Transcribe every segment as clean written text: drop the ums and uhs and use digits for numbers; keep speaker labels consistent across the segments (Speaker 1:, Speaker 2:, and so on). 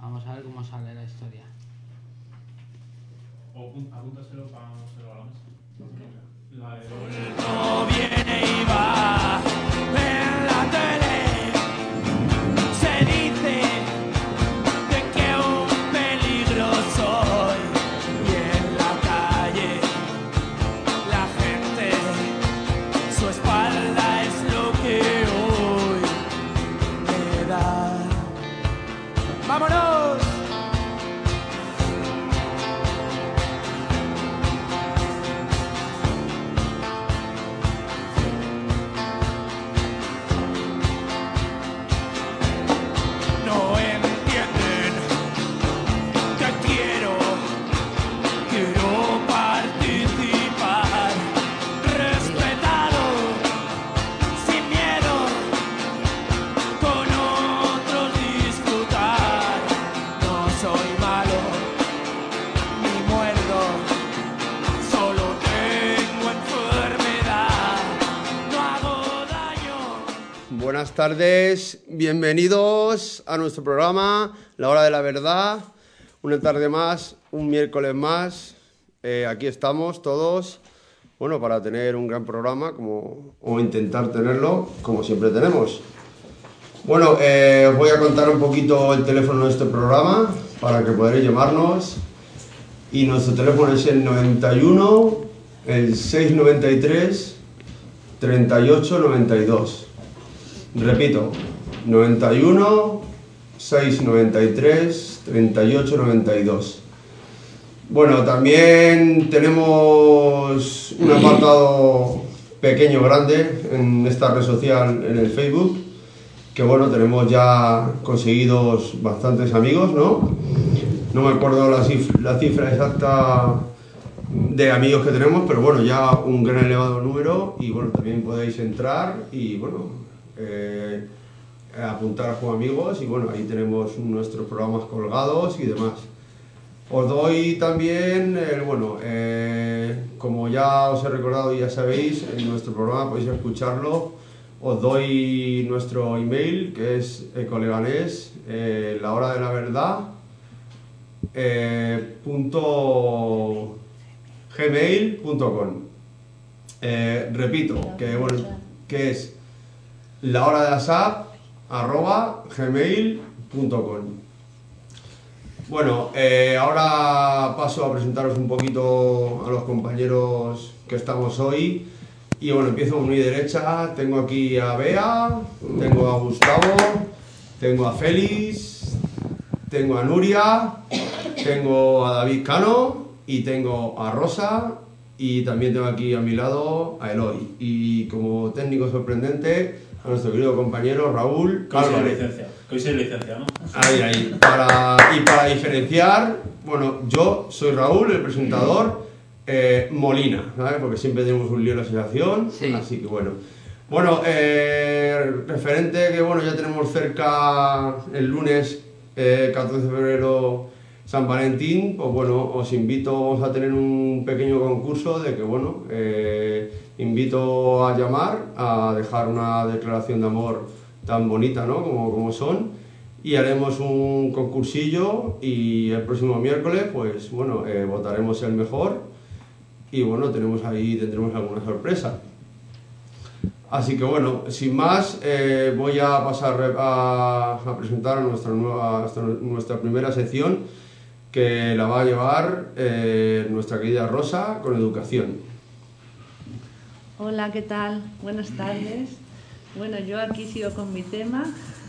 Speaker 1: Vamos a ver cómo sale la historia.
Speaker 2: O apúntaselo para hacerlo a la mesa. La de...
Speaker 3: No viene y va en la tele. Se dice de que un peligro soy. Y en la calle la gente, su espalda es lo que hoy me da. ¡Vámonos! No entienden que quiero participar, respetado, sin miedo, con otros disfrutar. No soy malo, ni muerdo, solo tengo enfermedad, no hago daño.
Speaker 4: Buenas tardes, bienvenidos a nuestro programa La Hora de la Verdad. Una tarde más, un miércoles más. Aquí estamos todos, bueno, para tener un gran programa o intentar tenerlo, como siempre tenemos. Bueno, os voy a contar un poquito el teléfono de este programa para que podáis llamarnos. Y nuestro teléfono es el 91, el 693, 3892. Repito, 91 693 3892. Bueno, también tenemos un apartado pequeño grande en esta red social, en el Facebook, que bueno, tenemos ya conseguidos bastantes amigos, ¿no? No me acuerdo la cifra exacta de amigos que tenemos, pero bueno, ya un gran elevado número. Y bueno, también podéis entrar y bueno, apuntar como amigos, y bueno, ahí tenemos nuestros programas colgados y demás. Os doy también, como ya os he recordado y ya sabéis, en nuestro programa podéis escucharlo. Os doy nuestro email, que es ecoleganés, la hora de la verdad, .gmail.com. Repito, que es la hora de la SAP @gmail.com. Bueno, ahora paso a presentaros un poquito a los compañeros que estamos hoy. Y bueno, empiezo por mi derecha. Tengo aquí a Bea, tengo a Gustavo, tengo a Félix, tengo a Nuria, tengo a David Cano y tengo a Rosa. Y también tengo aquí a mi lado a Eloy. Y como técnico sorprendente, a nuestro querido compañero Raúl Álvarez.
Speaker 2: Que hoy soy licencia, ¿no?
Speaker 4: Ahí. Para diferenciar, bueno, yo soy Raúl, el presentador, Molina, ¿sabes? Porque siempre tenemos un lío en la asociación, sí. Así que bueno. Bueno, referente que bueno, ya tenemos cerca el lunes 14 de febrero San Valentín, pues bueno, os invito, vamos a tener un pequeño concurso de que bueno, invito a llamar, a dejar una declaración de amor tan bonita, ¿no? Como son, y haremos un concursillo, y el próximo miércoles, pues bueno, votaremos el mejor, y bueno, tendremos alguna sorpresa. Así que bueno, sin más, voy a pasar a presentar nuestra primera sección, que la va a llevar nuestra querida Rosa, con educación.
Speaker 5: Hola, ¿qué tal? Buenas tardes. Bueno, yo aquí sigo con mi tema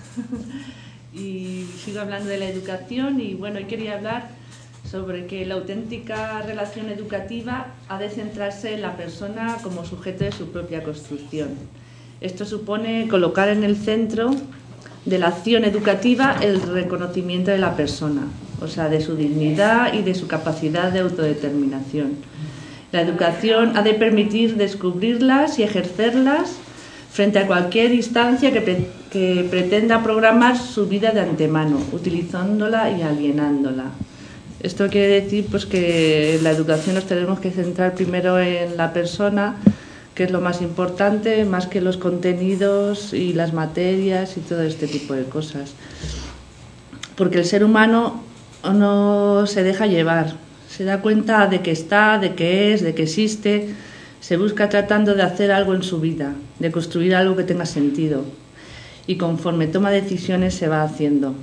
Speaker 5: y sigo hablando de la educación, y bueno, hoy quería hablar sobre que la auténtica relación educativa ha de centrarse en la persona como sujeto de su propia construcción. Esto supone colocar en el centro de la acción educativa el reconocimiento de la persona, o sea, de su dignidad y de su capacidad de autodeterminación. La educación ha de permitir descubrirlas y ejercerlas frente a cualquier instancia que pretenda programar su vida de antemano, utilizándola y alienándola. Esto quiere decir pues, que en la educación nos tenemos que centrar primero en la persona, que es lo más importante, más que los contenidos y las materias y todo este tipo de cosas. porque el ser humano no se deja llevar, se da cuenta de que está, de que es, de que existe, se busca tratando de hacer algo en su vida, de construir algo que tenga sentido, y conforme toma decisiones se va haciendo.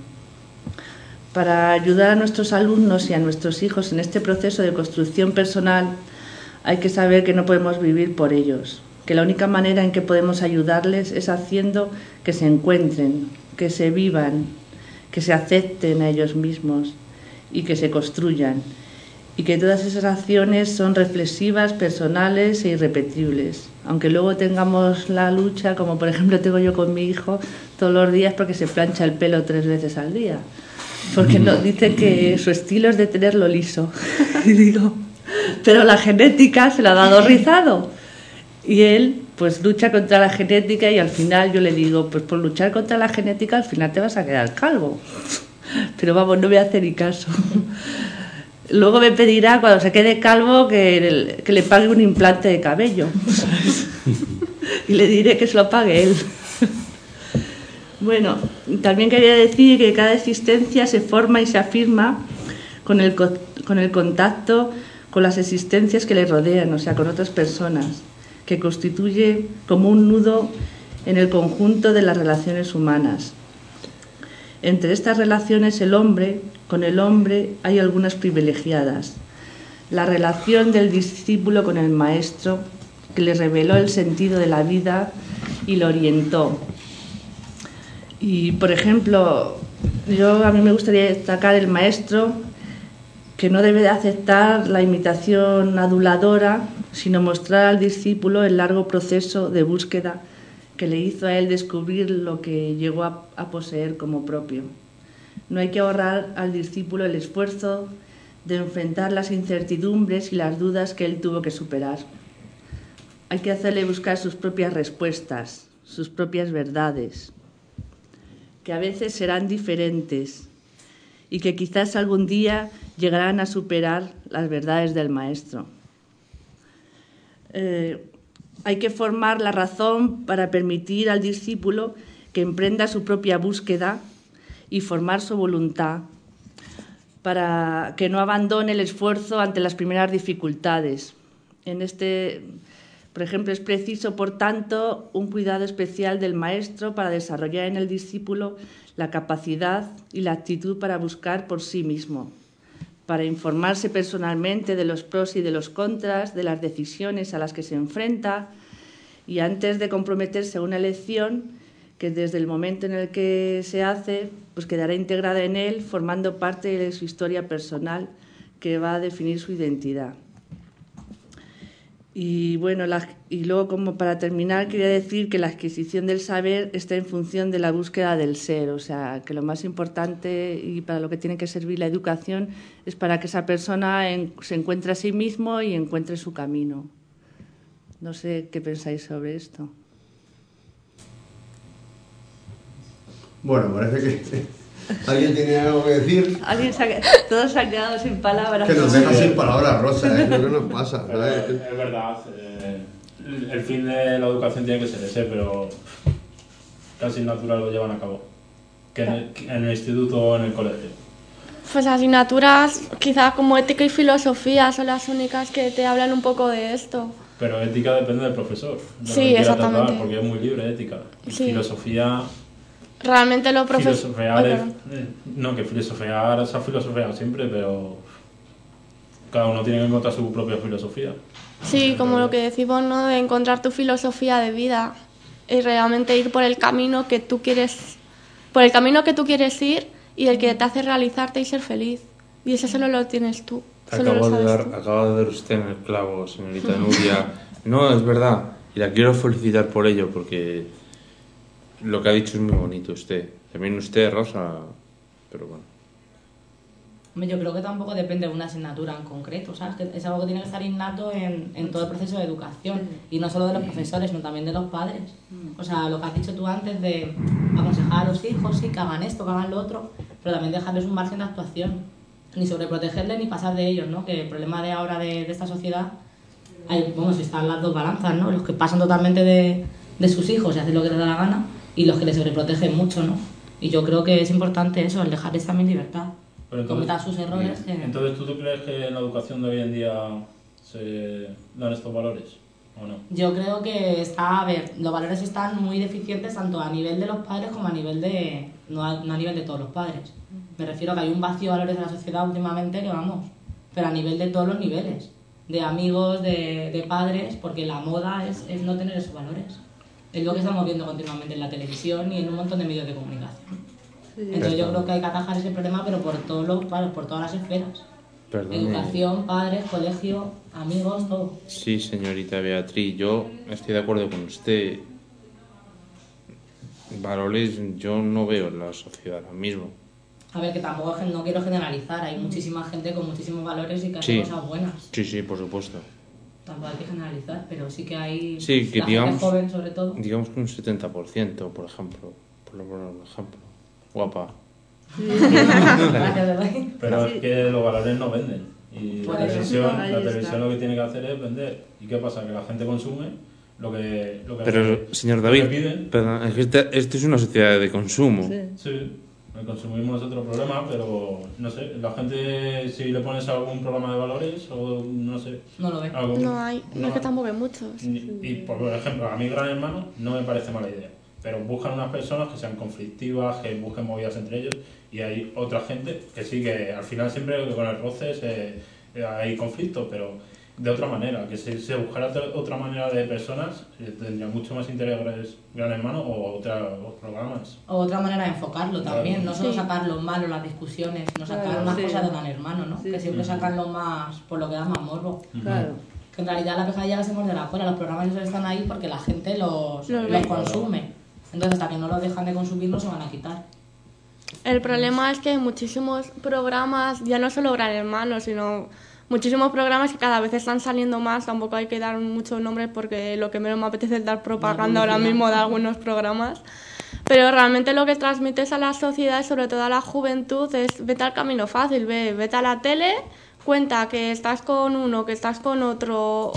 Speaker 5: Para ayudar a nuestros alumnos y a nuestros hijos en este proceso de construcción personal, hay que saber que no podemos vivir por ellos, que la única manera en que podemos ayudarles es haciendo que se encuentren, que se vivan, que se acepten a ellos mismos y que se construyan, y que todas esas acciones son reflexivas, personales e irrepetibles, aunque luego tengamos la lucha, como por ejemplo tengo yo con mi hijo todos los días porque se plancha el pelo 3 veces al día, porque no, dice que su estilo es de tenerlo liso. Y digo, pero la genética se la ha dado rizado, y él pues lucha contra la genética, y al final yo le digo, pues por luchar contra la genética al final te vas a quedar calvo, pero vamos, no me hace ni caso. Luego me pedirá, cuando se quede calvo, que le pague un implante de cabello, ¿sabes? Y le diré que se lo pague él. Bueno, también quería decir que cada existencia se forma y se afirma con el contacto con las existencias que le rodean, o sea, con otras personas, que constituye como un nudo en el conjunto de las relaciones humanas. Entre estas relaciones con el hombre hay algunas privilegiadas. La relación del discípulo con el maestro, que le reveló el sentido de la vida y lo orientó. Y, por ejemplo, a mí me gustaría destacar el maestro, que no debe de aceptar la imitación aduladora, sino mostrar al discípulo el largo proceso de búsqueda que le hizo a él descubrir lo que llegó a poseer como propio. No hay que ahorrar al discípulo el esfuerzo de enfrentar las incertidumbres y las dudas que él tuvo que superar. Hay que hacerle buscar sus propias respuestas, sus propias verdades, que a veces serán diferentes y que quizás algún día llegarán a superar las verdades del maestro. Hay que formar la razón para permitir al discípulo que emprenda su propia búsqueda y formar su voluntad para que no abandone el esfuerzo ante las primeras dificultades. Por ejemplo, es preciso, por tanto, un cuidado especial del maestro para desarrollar en el discípulo la capacidad y la actitud para buscar por sí mismo, para informarse personalmente de los pros y de los contras, de las decisiones a las que se enfrenta, y antes de comprometerse a una elección, que desde el momento en el que se hace, pues quedará integrada en él, formando parte de su historia personal que va a definir su identidad. Y bueno, y luego, como para terminar, quería decir que la adquisición del saber está en función de la búsqueda del ser, o sea, que lo más importante y para lo que tiene que servir la educación es para que esa persona se encuentre a sí mismo y encuentre su camino. No sé qué pensáis sobre esto.
Speaker 4: Bueno, parece que alguien tiene algo que decir.
Speaker 5: Todos se han quedado sin palabras.
Speaker 4: Que nos deja sin palabras, Rosa, ¿eh? Lo que nos pasa.
Speaker 2: Es verdad, el fin de la educación tiene que ser ese, pero casi natural lo llevan a cabo. Que en el instituto o en el colegio.
Speaker 6: Pues asignaturas quizás como ética y filosofía son las únicas que te hablan un poco de esto.
Speaker 2: Pero ética depende del profesor.
Speaker 6: Sí, exactamente.
Speaker 2: Tratar, porque es muy libre ética.
Speaker 6: Sí.
Speaker 2: Filosofía...
Speaker 6: Realmente lo profesor...
Speaker 2: No, que filosofear se ha filosofeado siempre, pero cada uno tiene que encontrar su propia filosofía.
Speaker 6: Sí, como lo que decimos, ¿no? De encontrar tu filosofía de vida y realmente ir por el camino que tú quieres, ir y el que te hace realizarte y ser feliz. Y eso solo lo tienes tú.
Speaker 7: Acaba de dar usted en el clavo, señorita Nuria. No, es verdad. Y la quiero felicitar por ello, porque lo que ha dicho es muy bonito usted. También usted, Rosa, pero bueno.
Speaker 8: Yo creo que tampoco depende de una asignatura en concreto, ¿sabes? Que es algo que tiene que estar innato en todo el proceso de educación, y no solo de los profesores, sino también de los padres. O sea, lo que has dicho tú antes de aconsejar a los hijos, sí, que hagan esto, que hagan lo otro, pero también dejarles un margen de actuación, ni sobreprotegerles ni pasar de ellos, ¿no? Que el problema de ahora de esta sociedad, están las dos balanzas, ¿no? Los que pasan totalmente de sus hijos y hacen lo que les da la gana, y los que les sobreprotegen mucho, ¿no? Y yo creo que es importante eso, el dejarles también libertad.
Speaker 2: Pero
Speaker 8: Cometer sus errores.
Speaker 2: Entonces, ¿tú crees que en la educación de hoy en día se dan estos valores o no?
Speaker 8: Yo creo que está, a ver, los valores están muy deficientes tanto a nivel de los padres como a nivel de, no a nivel de todos los padres. Me refiero a que hay un vacío de valores en la sociedad últimamente que vamos, pero a nivel de todos los niveles, de amigos, de padres, porque la moda es no tener esos valores. Es lo que estamos viendo continuamente en la televisión y en un montón de medios de comunicación. Entonces yo creo que hay que atajar ese problema, pero por por todas las esferas.
Speaker 7: Perdone.
Speaker 8: Educación, padres, colegio, amigos, todo.
Speaker 7: Sí, señorita Beatriz, yo estoy de acuerdo con usted. Valores yo no veo en la sociedad ahora mismo.
Speaker 8: A ver, que tampoco no quiero generalizar, hay muchísima gente con muchísimos valores y que hace
Speaker 7: Sí.
Speaker 8: cosas buenas.
Speaker 7: Sí, por supuesto.
Speaker 8: Tampoco hay que generalizar, pero sí que hay
Speaker 7: Sí, que
Speaker 8: la
Speaker 7: digamos,
Speaker 8: gente joven sobre todo.
Speaker 7: digamos que un 70%, por ejemplo. Por lo menos un ejemplo. Guapa.
Speaker 8: Gracias, Eloy.
Speaker 2: Pero es que los valores no venden. Y
Speaker 8: Por
Speaker 2: la
Speaker 8: eso,
Speaker 2: televisión,
Speaker 5: ahí
Speaker 2: la
Speaker 5: está.
Speaker 2: televisión lo que tiene que hacer es vender. ¿Y qué pasa? Que la gente consume lo que
Speaker 7: Pero, señor
Speaker 2: lo
Speaker 7: David,
Speaker 2: que piden.
Speaker 7: perdón, es que esto es una sociedad de consumo.
Speaker 5: Sí.
Speaker 2: Sí, el consumismo es otro problema, pero no sé, la gente si le pones algún programa de valores o no sé,
Speaker 8: No lo ve.
Speaker 2: algo,
Speaker 6: No hay, no es que tampoco hay muchos.
Speaker 2: y por ejemplo, a mi Gran Hermano no me parece mala idea, pero buscan unas personas que sean conflictivas, que busquen movidas entre ellos, y hay otra gente que sí, que al final siempre con el roce hay conflicto, pero de otra manera, que si se buscara otra manera de personas, tendría mucho más interés Gran Hermano o otros programas.
Speaker 8: O otra manera de enfocarlo también, no solo
Speaker 6: Sí.
Speaker 8: sacar lo malo, las discusiones, no sacar
Speaker 5: Claro,
Speaker 8: más
Speaker 5: sí.
Speaker 8: cosas de Gran Hermano, ¿no?
Speaker 5: Sí.
Speaker 8: Que siempre sacan lo más, por lo que da más morbo.
Speaker 5: Claro.
Speaker 8: Que en realidad la pescadilla que se muerde la cola, los programas esos están ahí porque la gente los
Speaker 6: ve.
Speaker 8: consume. Entonces hasta que no los dejan de consumir no se van a quitar.
Speaker 6: El problema es que hay muchísimos programas, ya no solo Gran Hermano, sino muchísimos programas que cada vez están saliendo más. Tampoco hay que dar muchos nombres porque lo que menos me apetece es dar propaganda ahora mismo de algunos programas. Pero realmente lo que transmites a la sociedad y sobre todo a la juventud es vete al camino fácil, vete a la tele, cuenta que estás con uno, que estás con otro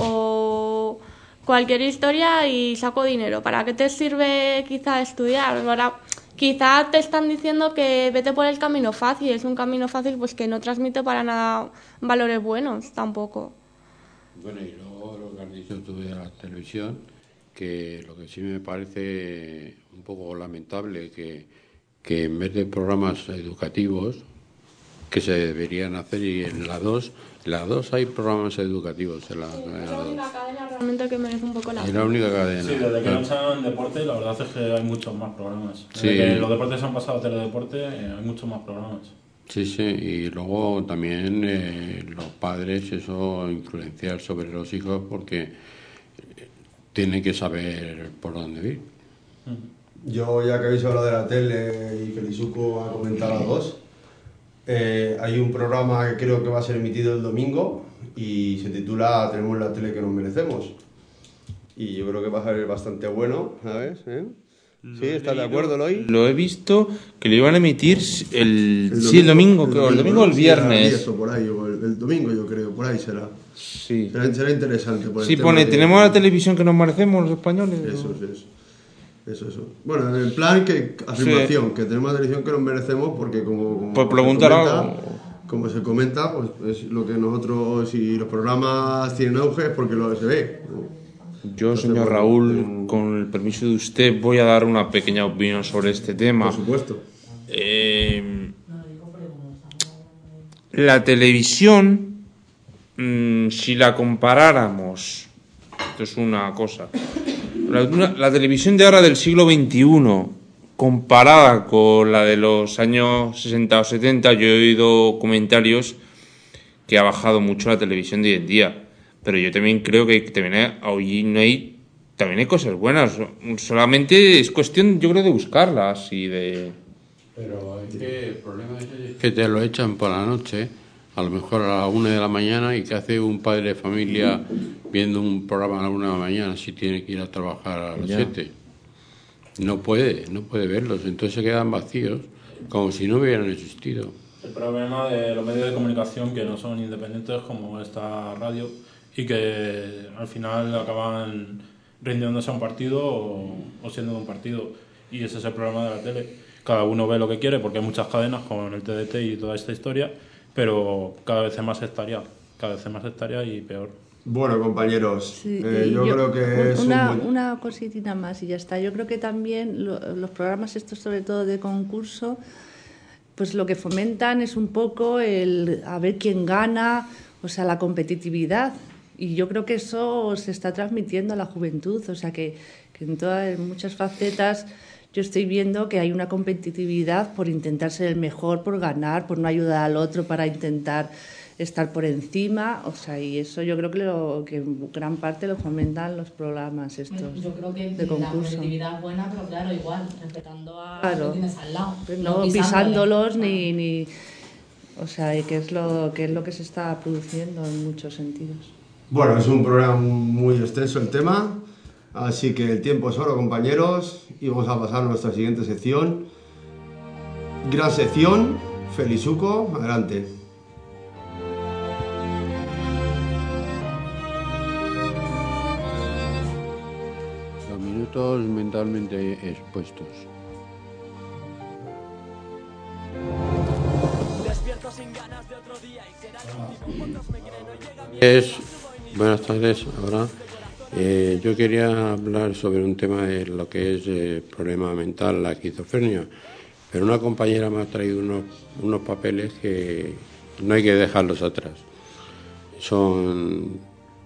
Speaker 6: o cualquier historia y saco dinero. ¿Para qué te sirve quizá estudiar? Ahora, quizá te están diciendo que vete por el camino fácil, es un camino fácil pues que no transmite para nada valores buenos tampoco.
Speaker 9: Bueno, y luego lo que has dicho tú de la televisión, que lo que sí me parece un poco lamentable que en vez de programas educativos que se deberían hacer, y en la 2 hay programas educativos en la 2.
Speaker 6: cadena realmente que merece un poco la
Speaker 9: Es la única cadena.
Speaker 2: Sí, desde que no echan deporte, la verdad es que hay muchos más programas. Desde
Speaker 9: Sí.
Speaker 2: que los deportes se han pasado a teledeporte, hay muchos más programas.
Speaker 9: Sí, sí, y luego también los padres, eso, influenciar sobre los hijos porque tienen que saber por dónde ir.
Speaker 4: Yo, ya que habéis hablado de la tele y Felizuco ha comentado las dos, hay un programa que creo que va a ser emitido el domingo y se titula Tenemos la tele que nos merecemos. Y yo creo que va a ser bastante bueno, ¿sabes? ¿Sí? ¿Estás de acuerdo, Eloy?
Speaker 7: Lo he visto que lo iban a emitir el domingo, creo, el domingo o el
Speaker 4: sí, será
Speaker 7: viernes.
Speaker 4: eso, por ahí, o el domingo yo creo, por ahí será.
Speaker 7: Sí.
Speaker 4: Será interesante. Por el
Speaker 7: Sí,
Speaker 4: tema
Speaker 7: pone,
Speaker 4: de-
Speaker 7: tenemos la televisión que nos merecemos los españoles.
Speaker 4: Eso. Bueno, en el plan que afirmación, que tenemos la televisión que nos merecemos porque como
Speaker 7: Pues
Speaker 4: se
Speaker 7: preguntar
Speaker 4: comenta,
Speaker 7: algo.
Speaker 4: como se comenta, pues es lo que nosotros, si los programas tienen auge es porque lo se ve.
Speaker 7: Yo,
Speaker 4: Entonces,
Speaker 7: señor
Speaker 4: bueno,
Speaker 7: Raúl, con el permiso de usted, voy a dar una pequeña opinión sobre este tema.
Speaker 4: Por supuesto.
Speaker 7: La televisión, si la comparáramos, esto es una cosa, la televisión de ahora del siglo XXI, comparada con la de los años 60 o 70, yo he oído comentarios que ha bajado mucho la televisión de hoy en día. Pero yo también creo que también hay cosas buenas. Solamente es cuestión, yo creo, de buscarlas y de...
Speaker 9: Pero es que el problema es que te lo echan por la noche, a lo mejor a la 1 de la mañana, y que hace un padre de familia viendo un programa a la 1 de la mañana si tiene que ir a trabajar a las 7. No puede verlos, entonces se quedan vacíos, como si no hubieran existido.
Speaker 2: El problema de los medios de comunicación que no son independientes como esta radio y que al final acaban rindiéndose a un partido o siendo de un partido, y ese es el problema de la tele, cada uno ve lo que quiere, porque hay muchas cadenas con el TDT y toda esta historia, pero cada vez es más sectaria y peor.
Speaker 4: Bueno, compañeros,
Speaker 5: Sí,
Speaker 4: yo creo que es
Speaker 5: una cosita más y ya está. Yo creo que también los programas estos, sobre todo de concurso, pues lo que fomentan es un poco a ver quién gana, o sea, la competitividad. Y yo creo que eso se está transmitiendo a la juventud, o sea, que en muchas facetas yo estoy viendo que hay una competitividad por intentar ser el mejor, por ganar, por no ayudar al otro para intentar estar por encima, o sea, y eso yo creo que en gran parte lo fomentan los programas estos.
Speaker 8: Yo creo que
Speaker 5: de
Speaker 8: la
Speaker 5: concurso.
Speaker 8: competitividad es buena, pero claro, igual, respetando a
Speaker 5: Claro.
Speaker 8: los que tienes al lado.
Speaker 5: No pisándolos ni o sea, que es lo que se está produciendo en muchos sentidos.
Speaker 4: Bueno, es un programa muy extenso el tema, así que el tiempo es oro, compañeros, y vamos a pasar a nuestra siguiente sección. Gran sección, Felizuco, adelante.
Speaker 9: Los minutos mentalmente expuestos. Buenas tardes, ahora yo quería hablar sobre un tema de lo que es el problema mental, la esquizofrenia, pero una compañera me ha traído unos papeles que no hay que dejarlos atrás. Son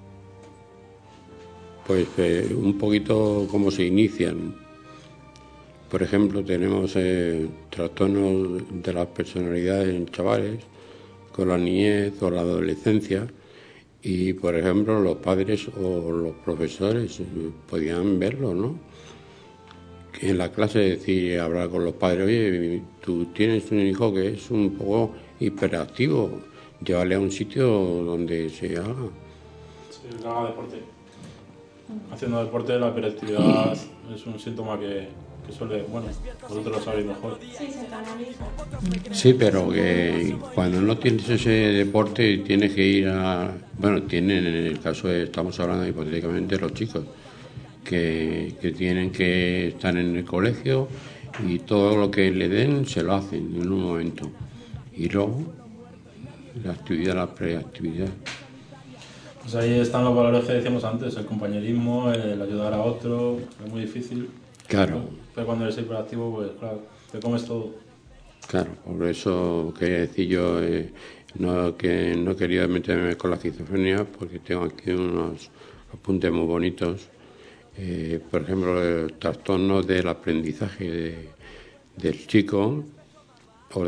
Speaker 9: pues un poquito cómo se inician. Por ejemplo, tenemos trastornos de las personalidades en chavales, con la niñez o la adolescencia, y por ejemplo los padres o los profesores podían verlo, ¿no? En la clase decir, hablar con los padres, oye, tú tienes un hijo que es un poco hiperactivo, llévale a un sitio donde se haga.
Speaker 2: Sí, que haga deporte. Haciendo deporte la hiperactividad es un síntoma que suele, bueno, vosotros lo sabéis mejor.
Speaker 6: Sí, se canaliza.
Speaker 9: Sí, pero que cuando no tienes ese deporte tienes que ir a... Bueno, tienen, en el caso estamos hablando hipotéticamente de los chicos, que tienen que estar en el colegio y todo lo que le den se lo hacen en un momento. Y luego, la actividad, la preactividad.
Speaker 2: Pues ahí están los valores que decíamos antes, el compañerismo, el ayudar a otro, es muy difícil.
Speaker 9: Claro.
Speaker 2: Pero cuando eres hiperactivo, pues claro, te comes todo.
Speaker 9: Claro, por eso quería decir yo que no quería meterme con la esquizofrenia porque tengo aquí unos apuntes muy bonitos. Por ejemplo, el trastorno del aprendizaje del chico o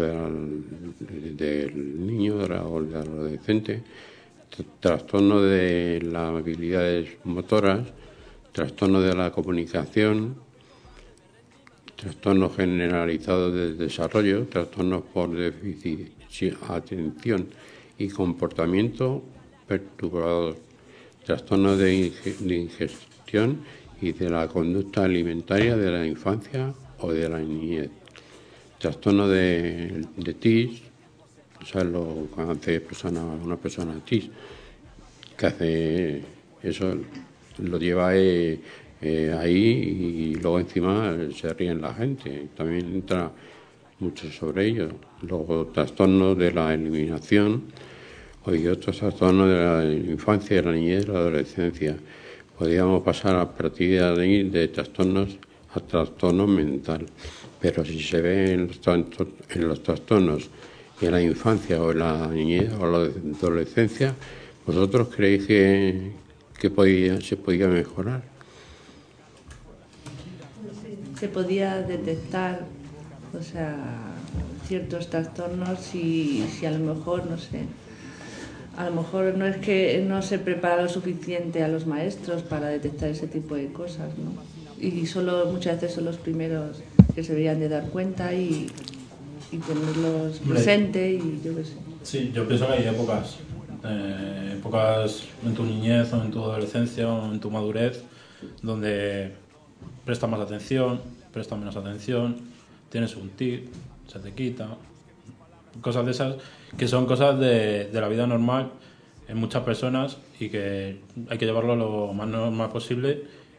Speaker 9: del niño o del adolescente, trastorno de las habilidades motoras, trastorno de la comunicación, trastornos generalizados del desarrollo, trastornos por déficit de atención y comportamiento perturbador, trastornos de ingestión y de la conducta alimentaria de la infancia o de la niñez, trastorno de TIS, ¿sabes lo que hace una persona TIS? Que hace eso, lo lleva ahí y luego encima se ríen la gente. También entra mucho sobre ello. Luego trastornos de la eliminación y otros trastornos de la infancia, de la niñez, de la adolescencia. Podríamos pasar a partir de ahí de trastornos a trastorno mental. Pero si se ve en los trastornos en la infancia o en la niñez o la adolescencia, ¿vosotros creéis que se podía mejorar?
Speaker 5: Se podía detectar, o sea, ciertos trastornos y si a lo mejor, no sé, a lo mejor no es que no se prepara lo suficiente a los maestros para detectar ese tipo de cosas, ¿no? Y muchas veces son los primeros que se deberían de dar cuenta y tenerlos presente y yo qué sé.
Speaker 2: Sí, yo pienso que hay épocas en tu niñez o en tu adolescencia o en tu madurez donde presta más atención, presta menos atención, tienes un tic, se te quita, cosas de esas que son cosas de la vida normal en muchas personas y que hay que llevarlo lo más normal posible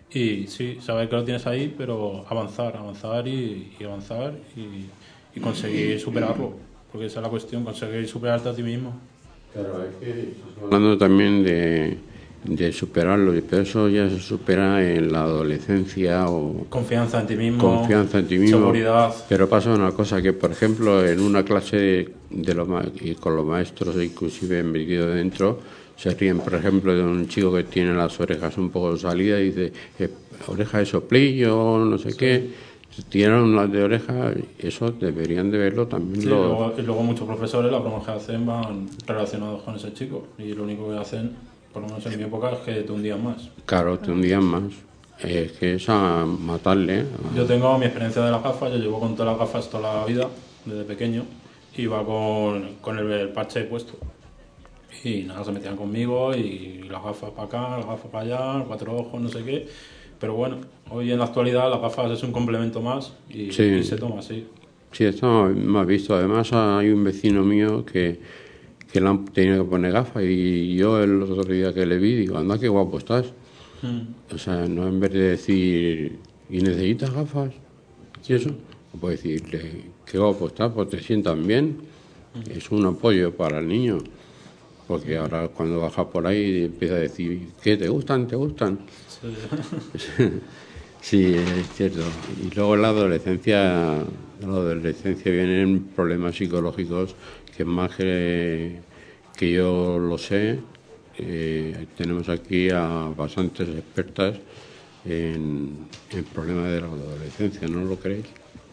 Speaker 2: Y sí, saber que lo tienes ahí, pero avanzar y avanzar y conseguir superarlo. Porque esa es la cuestión, conseguir superarte a ti mismo.
Speaker 9: Claro, es que hablando también de superarlo, pero eso ya se supera en la adolescencia o...
Speaker 2: Confianza en ti mismo,
Speaker 9: seguridad. Pero pasa una cosa, que por ejemplo en una clase y con los maestros inclusive metido dentro, se ríen por ejemplo de un chico que tiene las orejas un poco salidas y dice, oreja de soplillo, no sé qué... Tiran las de oreja, eso deberían de verlo también.
Speaker 2: Sí, luego muchos profesores, las bromas que hacen van relacionados con ese chico y lo único que hacen, por lo menos en mi época, es que te hundían más.
Speaker 9: Claro, te hundían más. Es que es a matarle.
Speaker 2: Yo tengo mi experiencia de las gafas, yo llevo con todas las gafas toda la vida, desde pequeño, y iba con el parche puesto. Y nada, se metían conmigo y las gafas para acá, las gafas para allá, 4 ojos, no sé qué. Pero bueno, hoy en la actualidad las gafas es un complemento más y se toma así.
Speaker 9: Sí, está más visto. Además hay un vecino mío que le han tenido que poner gafas y yo el otro día que le vi digo, anda, qué guapo estás. O sea, no en vez de decir, ¿y necesitas gafas? ¿Y eso? No puedo decirle, qué guapo estás, pues te sientan bien. Es un apoyo para el niño. Porque ahora cuando baja por ahí empieza a decir, ¿qué? ¿Te gustan? ¿Te gustan? Sí, es cierto. Y luego en la adolescencia vienen problemas psicológicos que más que yo lo sé, tenemos aquí a bastantes expertas en problemas de la adolescencia, ¿no lo creéis?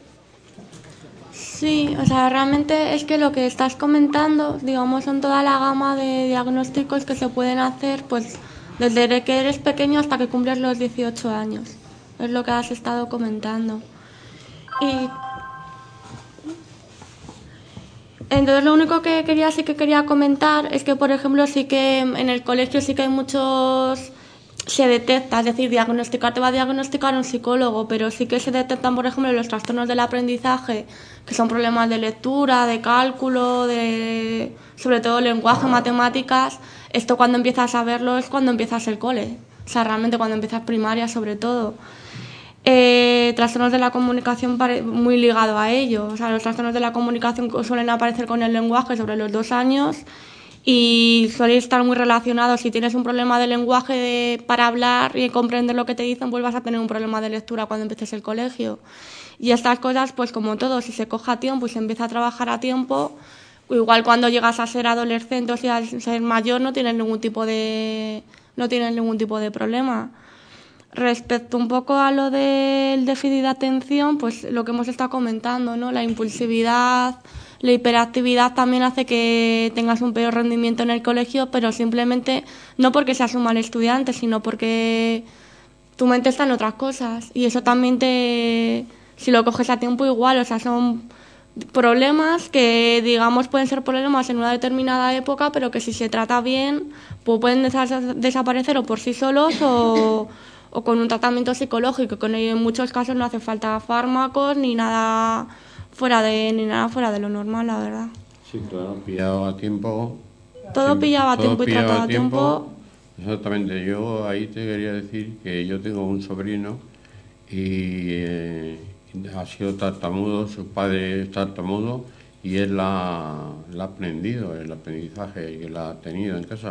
Speaker 6: Sí, o sea, realmente es que lo que estás comentando, digamos, son toda la gama de diagnósticos que se pueden hacer, pues desde que eres pequeño hasta que cumples los 18 años. Es lo que has estado comentando. Y entonces lo único que quería comentar es que, por ejemplo, sí que en el colegio sí que hay muchos... Se detecta, es decir, te va a diagnosticar un psicólogo, pero sí que se detectan, por ejemplo, los trastornos del aprendizaje, que son problemas de lectura, de cálculo, sobre todo lenguaje, matemáticas. Esto cuando empiezas a verlo es cuando empiezas el cole, o sea, realmente cuando empiezas primaria sobre todo. Trastornos de la comunicación muy ligado a ello, o sea, los trastornos de la comunicación suelen aparecer con el lenguaje sobre los 2 años y suelen estar muy relacionados. Si tienes un problema de lenguaje para hablar y comprender lo que te dicen, pues vas a tener un problema de lectura cuando empieces el colegio. Y estas cosas, pues como todo, si se coge a tiempo y se empieza a trabajar a tiempo, igual cuando llegas a ser adolescente o sea, a ser mayor no tienes ningún tipo de problema. Respecto un poco a lo del déficit de atención, pues lo que hemos estado comentando, ¿no? La impulsividad, la hiperactividad también hace que tengas un peor rendimiento en el colegio, pero simplemente no porque seas un mal estudiante, sino porque tu mente está en otras cosas. Y eso también si lo coges a tiempo igual, o sea, son problemas que, digamos, pueden ser problemas en una determinada época, pero que si se trata bien, pues pueden desaparecer o por sí solos o con un tratamiento psicológico, que en muchos casos no hace falta fármacos ni nada fuera de lo normal, la verdad.
Speaker 9: Sí, claro, pillado a tiempo.
Speaker 6: Todo pillado a tiempo y tratado a tiempo.
Speaker 9: Exactamente, yo ahí te quería decir que yo tengo un sobrino y ha sido tartamudo, su padre es tartamudo y él la ha aprendido, el aprendizaje que la ha tenido en casa.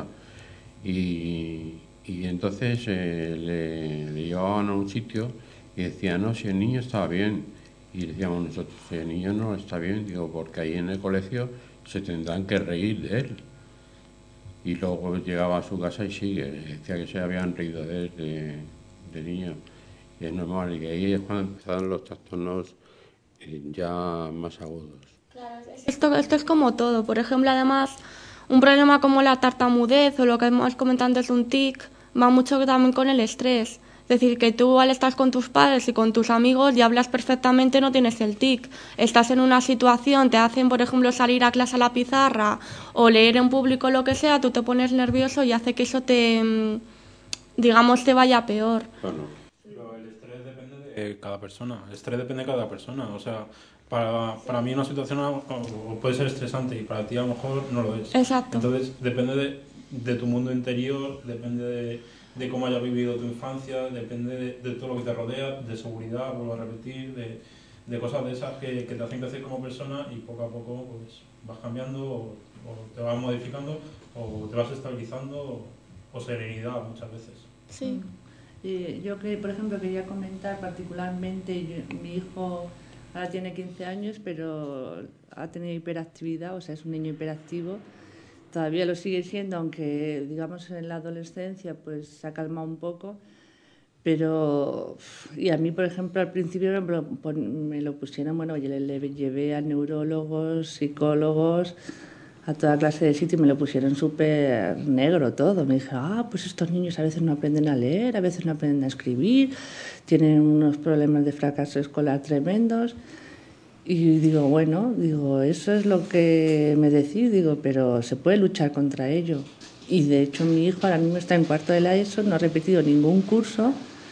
Speaker 9: Y entonces le llevaban a un sitio y decían, no, si el niño estaba bien. Y decíamos nosotros, si el niño no está bien, digo, porque ahí en el colegio se tendrán que reír de él. Y luego llegaba a su casa y sí, decía que se habían reído de él, de niño. Y es normal, y que ahí es cuando empezaron los trastornos ya más agudos.
Speaker 6: Claro, esto es como todo. Por ejemplo, además, un problema como la tartamudez o lo que hemos comentado antes, un tic, va mucho también con el estrés. Es decir, que tú al estás con tus padres y con tus amigos y hablas perfectamente, no tienes el tic. Estás en una situación, te hacen, por ejemplo, salir a clase a la pizarra o leer en público lo que sea, tú te pones nervioso y hace que eso te vaya peor.
Speaker 2: Bueno. Pero el estrés depende de cada persona. El estrés depende de cada persona. O sea, para mí una situación puede ser estresante y para ti a lo mejor no lo es.
Speaker 6: Exacto.
Speaker 2: Entonces depende de tu mundo interior, depende de cómo hayas vivido tu infancia, depende de todo lo que te rodea, de seguridad, vuelvo a repetir, de cosas de esas que te hacen crecer como persona y poco a poco pues, vas cambiando o te vas modificando o te vas estabilizando o serenidad muchas veces.
Speaker 6: Sí.
Speaker 5: Yo que, por ejemplo, quería comentar particularmente, mi hijo ahora tiene 15 años, pero ha tenido hiperactividad, o sea, es un niño hiperactivo. Todavía lo sigue siendo, aunque, digamos, en la adolescencia pues se ha calmado un poco. Pero, y a mí, por ejemplo, al principio me lo pusieron, bueno, yo le llevé a neurólogos, psicólogos, a toda clase de sitio y me lo pusieron súper negro todo. Me dije, pues estos niños a veces no aprenden a leer, a veces no aprenden a escribir, tienen unos problemas de fracaso escolar tremendos. Y digo, bueno, eso es lo que me decís, pero se puede luchar contra ello. Y de hecho mi hijo ahora mismo está en cuarto de la ESO, no ha repetido ningún curso.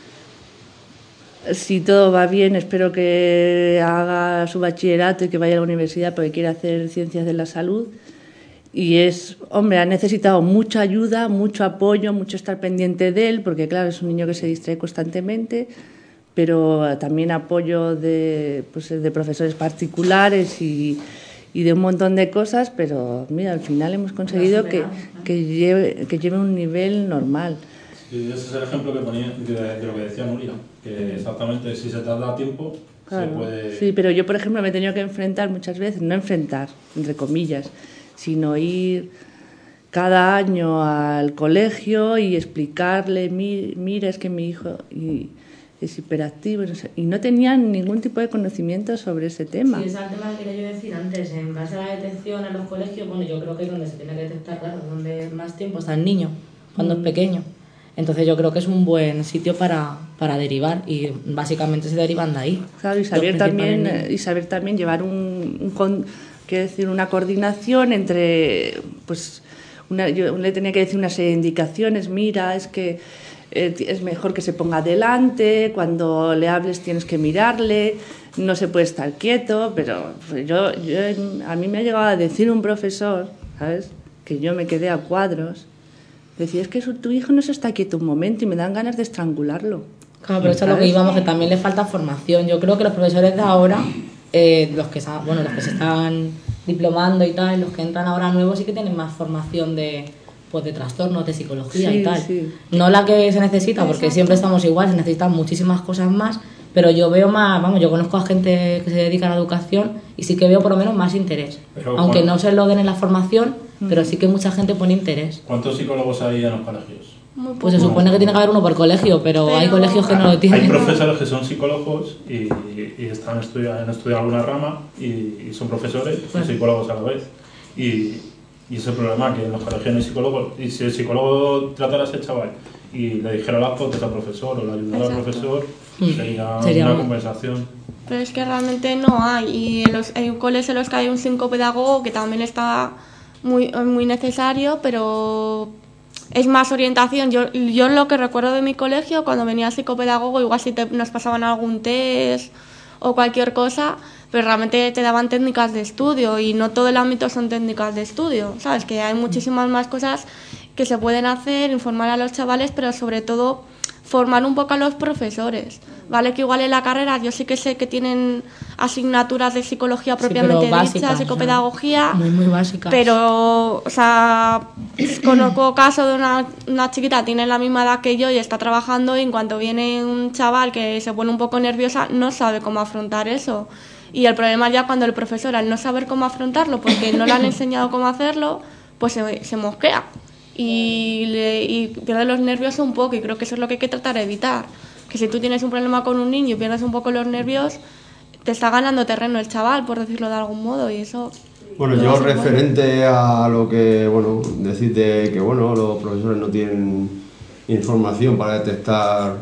Speaker 5: Si todo va bien, espero que haga su bachillerato y que vaya a la universidad porque quiere hacer ciencias de la salud. Y ha necesitado mucha ayuda, mucho apoyo, mucho estar pendiente de él, porque claro, es un niño que se distrae constantemente, pero también apoyo de profesores particulares y de un montón de cosas, pero mira, al final hemos conseguido que lleve un nivel normal.
Speaker 2: Sí, ese es el ejemplo que ponía de lo que decía Nuria, que exactamente si se te da tiempo, claro, se puede...
Speaker 5: Sí, pero yo, por ejemplo, me he tenido que enfrentar muchas veces, no enfrentar, entre comillas, sino ir cada año al colegio y explicarle, mira, es que mi hijo es hiperactivo, y no tenían ningún tipo de conocimiento sobre ese tema.
Speaker 8: Sí, ese es el tema que quería yo decir antes. En base a la detección en los colegios, bueno, yo creo que es donde se tiene que detectar, claro, donde más tiempo está el niño, cuando es pequeño. Entonces yo creo que es un buen sitio para derivar y básicamente se derivan de ahí.
Speaker 5: Claro, y saber también llevar una coordinación entre, yo le tenía que decir una serie de indicaciones, mira, es que es mejor que se ponga delante, cuando le hables tienes que mirarle, no se puede estar quieto, pero a mí me ha llegado a decir un profesor, ¿sabes?, que yo me quedé a cuadros. Decía, es que tu hijo no se está quieto un momento y me dan ganas de estrangularlo.
Speaker 8: Claro, pero eso es lo que íbamos, que también le falta formación. Yo creo que los profesores de ahora, los que se están diplomando y tal, los que entran ahora nuevos sí que tienen más formación de trastornos, de psicología y tal. Sí. No la que se necesita, porque siempre estamos igual, se necesitan muchísimas cosas más, pero yo veo más, yo conozco a gente que se dedica a la educación y sí que veo por lo menos más interés. Pero, aunque no se lo den en la formación, pero sí que mucha gente pone interés.
Speaker 2: ¿Cuántos psicólogos hay en los colegios?
Speaker 8: Pues se supone que tiene que haber uno por colegio, pero hay colegios que no lo tienen.
Speaker 2: Hay profesores que son psicólogos y han estudiado alguna rama y son profesores y psicólogos a la vez. Y ese problema que en los colegios no hay psicólogos, y si el psicólogo tratara a ese chaval y le dijera las cosas al profesor o le ayudara al profesor, sería una compensación.
Speaker 6: Pero es que realmente no hay, y hay colegios en los que hay un psicopedagogo que también está muy, muy necesario, pero es más orientación. Yo lo que recuerdo de mi colegio, cuando venía el psicopedagogo, igual si nos pasaban algún test o cualquier cosa, pero realmente te daban técnicas de estudio y no todo el ámbito son técnicas de estudio, ¿sabes? Que hay muchísimas más cosas que se pueden hacer, informar a los chavales, pero sobre todo formar un poco a los profesores, ¿vale? Que igual en la carrera yo sí que sé que tienen asignaturas de psicología propiamente dicha, psicopedagogía,
Speaker 8: muy básicas.
Speaker 6: Pero, o sea, conozco caso de una chiquita, tiene la misma edad que yo y está trabajando, y en cuanto viene un chaval que se pone un poco nerviosa, no sabe cómo afrontar eso. Y el problema ya cuando el profesor, al no saber cómo afrontarlo, porque no le han enseñado cómo hacerlo, pues se mosquea y pierde los nervios un poco, y creo que eso es lo que hay que tratar de evitar. Que si tú tienes un problema con un niño y pierdes un poco los nervios, te está ganando terreno el chaval, por decirlo de algún modo, y eso...
Speaker 4: Bueno, yo referente a lo que, decís de que, los profesores no tienen información para detectar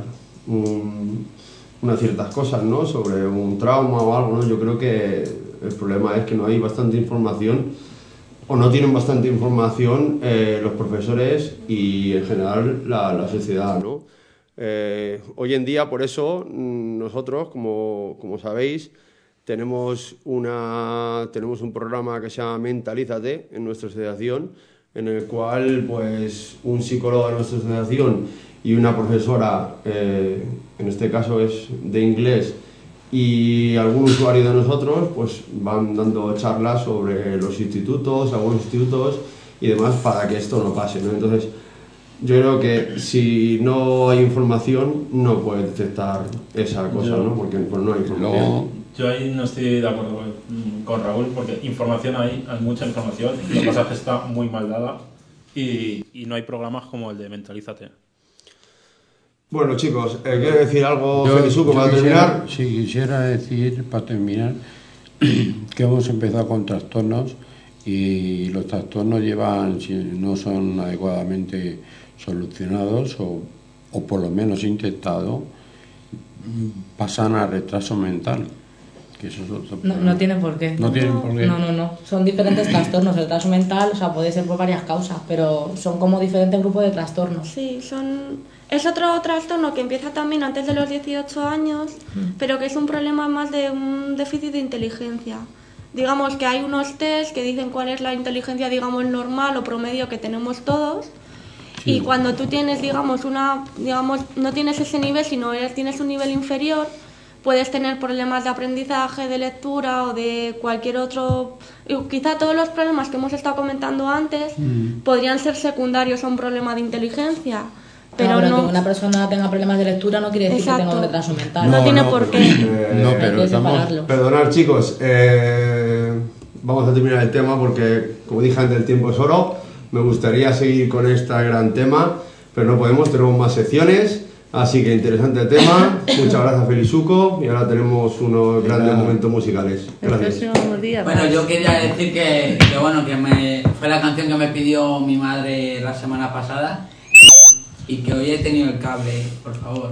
Speaker 4: unas ciertas cosas, ¿no?, sobre un trauma o algo, ¿no? Yo creo que el problema es que no hay bastante información, o no tienen bastante información los profesores y en general la sociedad, ¿no? Hoy en día, por eso, nosotros, como sabéis, tenemos un programa que se llama Mentalízate en nuestra asociación, en el cual pues un psicólogo de nuestra asociación y una profesora, en este caso es de inglés, y algún usuario de nosotros pues van dando charlas sobre los institutos, algunos institutos y demás para que esto no pase, ¿no? Entonces yo creo que si no hay información no puedes detectar esa cosa, ¿no? Porque pues, no hay información.
Speaker 2: Yo ahí no estoy de acuerdo con Raúl, porque información hay mucha información, lo que pasa es que está muy mal dada y no hay programas como el de Mentalízate.
Speaker 4: Bueno, chicos, ¿quiere decir algo, Felizuco, para terminar?
Speaker 9: Sí, quisiera decir, para terminar, que hemos empezado con trastornos y los trastornos si no son adecuadamente solucionados o por lo menos intentado, pasan a retraso mental. Que eso es otro
Speaker 8: no tienen por qué.
Speaker 9: No tienen por qué.
Speaker 8: No. Son diferentes trastornos. El retraso mental, o sea, puede ser por varias causas, pero son como diferentes grupos de trastornos.
Speaker 6: Sí, es otro trastorno que empieza también antes de los 18 años, pero que es un problema más de un déficit de inteligencia. Digamos que hay unos test que dicen cuál es la inteligencia, digamos, normal o promedio que tenemos todos. Sí. Y cuando tú tienes, digamos, no tienes ese nivel, sino tienes un nivel inferior, puedes tener problemas de aprendizaje, de lectura o de cualquier otro. Quizá todos los problemas que hemos estado comentando antes podrían ser secundarios a un problema de inteligencia. Pero no,
Speaker 8: que una persona tenga problemas de lectura no quiere decir que tenga un retraso mental.
Speaker 6: No tiene por qué.
Speaker 4: Pero perdonad, chicos, vamos a terminar el tema porque, como dije antes, el tiempo es oro. Me gustaría seguir con este gran tema, pero no podemos, tenemos más secciones. Así que interesante el tema. Muchas gracias, Felizuco. Y ahora tenemos unos grandes momentos musicales. Gracias.
Speaker 1: Bueno, yo quería decir que fue la canción que me pidió mi madre la semana pasada. Y que hoy he tenido el cable, por favor.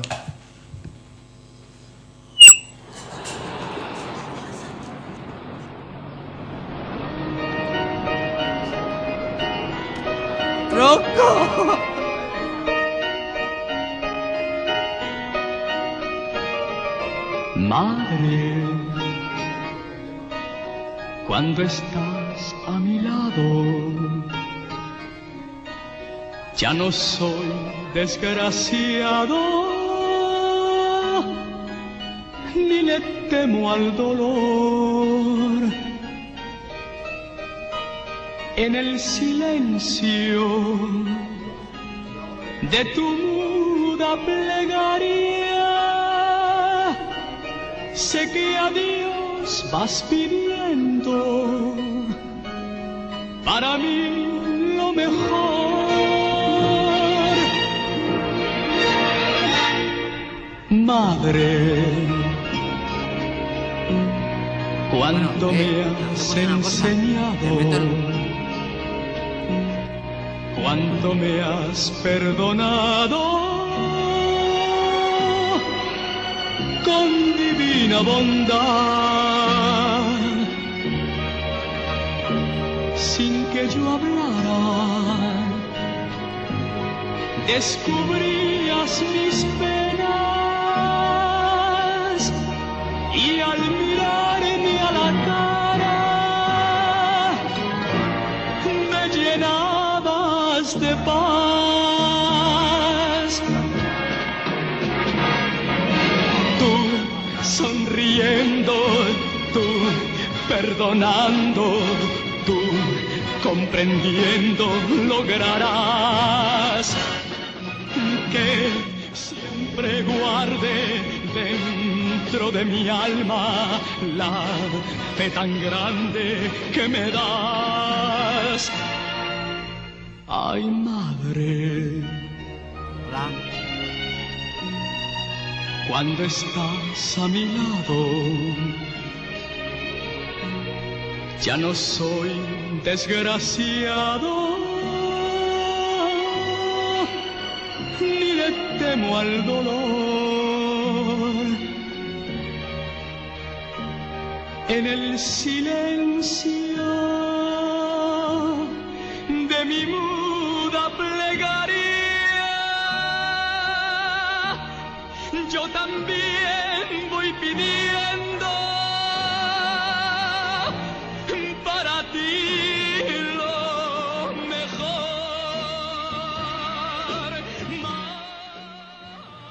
Speaker 3: ¡Rocco!
Speaker 10: Madre, cuando estás a mi lado, ya no soy desgraciado, ni le temo al dolor. En el silencio de tu muda plegaria, sé que a Dios vas pidiendo para mí lo mejor. Madre, cuánto me has enseñado, cuánto me has perdonado con divina bondad, sin que yo hablara, descubrías mis penas. Y al mirarme a la cara, me llenabas de paz. Tú sonriendo, tú perdonando, tú comprendiendo, lograrás que siempre guarde dentro de mi alma la fe tan grande que me das. Ay, madre, cuando estás a mi lado, ya no soy desgraciado, ni le temo al dolor. En el silencio de mi muda plegaria, yo también voy pidiendo para ti lo mejor.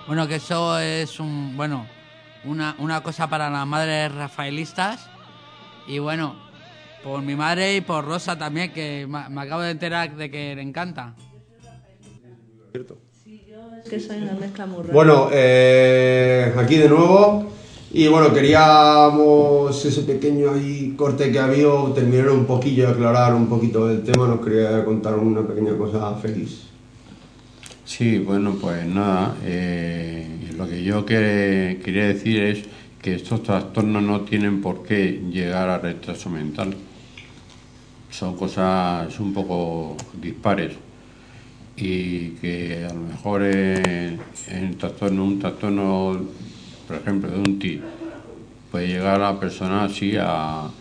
Speaker 1: Bueno, que eso es una cosa para las madres rafaelistas. Y bueno, por mi madre y por Rosa también, que me acabo de enterar de que le encanta.
Speaker 5: Es que soy una mezcla muy rara.
Speaker 4: Bueno, aquí de nuevo. Y bueno, queríamos ese pequeño ahí corte que había, terminar un poquillo, aclarar un poquito el tema. Nos quería contar una pequeña cosa feliz.
Speaker 9: Sí, bueno, pues nada, lo que yo quería decir es que estos trastornos no tienen por qué llegar a retraso mental. Son cosas un poco dispares y que a lo mejor en un trastorno, por ejemplo, de un TIC, puede llegar a la persona así a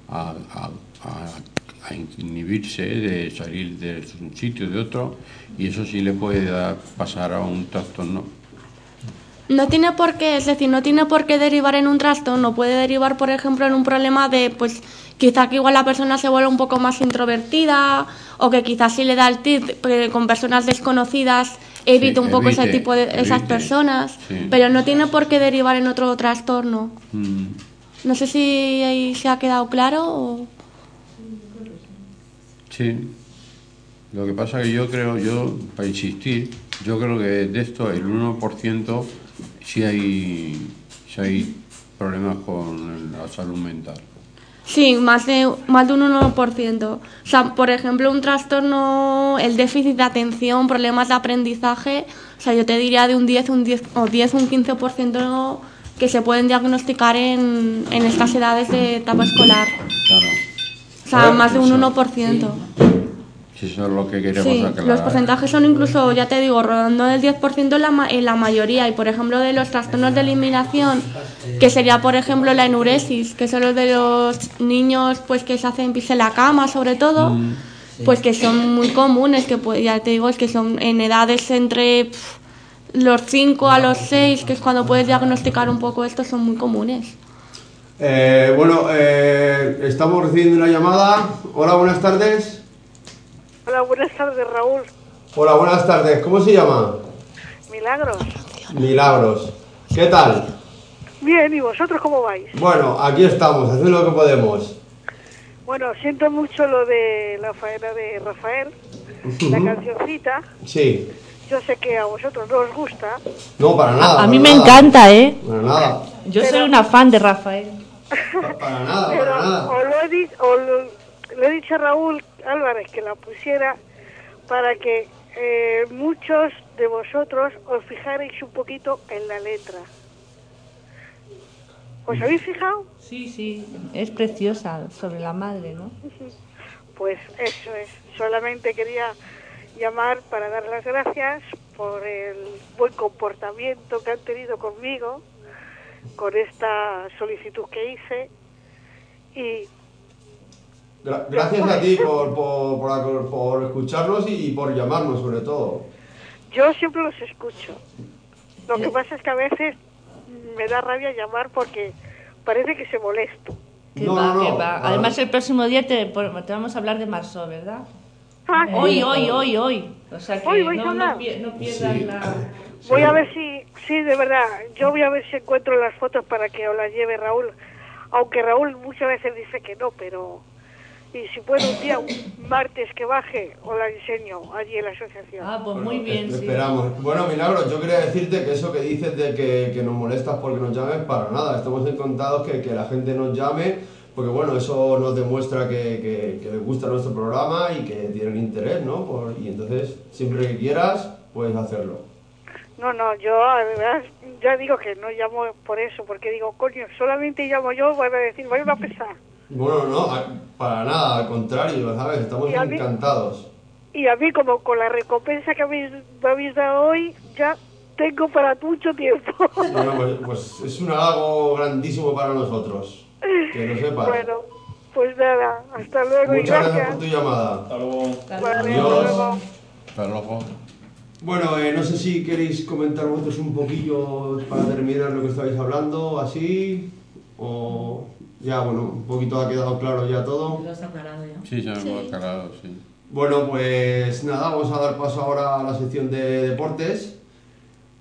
Speaker 9: inhibirse de salir de un sitio de otro, y eso sí le puede pasar a un trastorno.
Speaker 6: No tiene por qué, es decir, no tiene por qué derivar en un trastorno, puede derivar, por ejemplo, en un problema de, pues, quizá que igual la persona se vuelva un poco más introvertida, o que quizás si le da el TIC con personas desconocidas evite un poco ese tipo de esas personas, sí. Pero no tiene por qué derivar en otro trastorno. No sé si ahí se ha quedado claro o...
Speaker 9: Sí, lo que pasa es que yo creo, para insistir, yo creo que de esto el 1% sí hay problemas con la salud mental.
Speaker 6: Sí, más de un 1%. O sea, por ejemplo, un trastorno, el déficit de atención, problemas de aprendizaje, o sea, yo te diría de un 15% que se pueden diagnosticar en estas edades de etapa escolar.
Speaker 9: Claro.
Speaker 6: O sea, más de un 1%.
Speaker 9: Sí, eso es lo que queremos aclarar.
Speaker 6: Los porcentajes son incluso, ya te digo, rodando del 10% en la mayoría. Y, por ejemplo, de los trastornos de eliminación, que sería, por ejemplo, la enuresis, que son los de los niños pues que se hacen pis en la cama, sobre todo, pues que son muy comunes, que pues, ya te digo, es que son en edades entre los 5 a los 6, que es cuando puedes diagnosticar un poco esto, son muy comunes.
Speaker 4: Estamos recibiendo una llamada. Hola, buenas tardes.
Speaker 11: Hola, buenas tardes, Raúl.
Speaker 4: Hola, buenas tardes. ¿Cmo se llama?
Speaker 11: Milagros.
Speaker 4: Milagros. ¿Qué tal?
Speaker 11: Bien, ¿y vosotros cómo vais?
Speaker 4: Bueno, aquí estamos, haciendo lo que podemos.
Speaker 11: Bueno, siento mucho lo de la faena de Rafael, la cancioncita.
Speaker 4: Sí.
Speaker 11: Yo sé que a vosotros no os gusta.
Speaker 4: No, para nada.
Speaker 5: A mí me encanta, ¿eh?
Speaker 4: Para nada.
Speaker 5: Yo soy una fan de Rafael.
Speaker 4: Para nada,
Speaker 11: pero
Speaker 4: para nada.
Speaker 11: Le he dicho a Raúl Álvarez que la pusiera para que muchos de vosotros os fijarais un poquito en la letra. ¿Os habéis fijado?
Speaker 5: Sí, es preciosa, sobre la madre, ¿no?
Speaker 11: Pues eso es, solamente quería llamar para dar las gracias por el buen comportamiento que han tenido conmigo, con esta solicitud que hice, y...
Speaker 4: Gracias a ti por escucharnos y por llamarnos, sobre todo.
Speaker 11: Yo siempre los escucho. Lo que pasa es que a veces me da rabia llamar porque parece que se molesto.
Speaker 5: No. Además, el próximo día te vamos a hablar de Marceau, ¿verdad?
Speaker 11: Ah,
Speaker 5: hoy. O sea que
Speaker 11: hoy vais a hablar.
Speaker 5: No pierdas la...
Speaker 11: Voy a ver sí, de verdad. Yo voy a ver si encuentro las fotos para que os las lleve Raúl. Aunque Raúl muchas veces dice que no, pero... Y si puedo un día, un martes que baje, os la enseño allí en la asociación.
Speaker 5: Ah, pues muy bien, sí.
Speaker 4: Esperamos. Bueno, Milagros, yo quería decirte que eso que dices de que nos molestas porque nos llames, para nada. Estamos encantados que la gente nos llame, porque bueno, eso nos demuestra que les gusta nuestro programa y que tienen interés, ¿no? Y entonces, siempre que quieras, puedes hacerlo.
Speaker 11: No, yo además ya digo que no llamo por eso, porque digo, coño, solamente llamo yo, van a decir, vaya a pesar.
Speaker 4: Bueno, no, para nada, al contrario, ¿sabes? Estamos encantados.
Speaker 11: Y a mí, como con la recompensa que me habéis dado hoy, ya tengo para mucho tiempo.
Speaker 4: Bueno, pues es un halago grandísimo para nosotros, que lo sepas.
Speaker 11: Bueno, pues nada, hasta luego.
Speaker 4: Muchas gracias por tu llamada.
Speaker 2: Hasta luego.
Speaker 4: Adiós.
Speaker 9: Hasta luego.
Speaker 4: Bueno, no sé si queréis comentar vosotros un poquillo para terminar lo que estabais hablando, así, o... Ya, bueno, un poquito ha quedado claro ya todo.
Speaker 8: ¿Lo has aclarado ya?
Speaker 9: Sí, ya lo hemos aclarado, sí.
Speaker 4: Bueno, pues nada, vamos a dar paso ahora a la sección de deportes.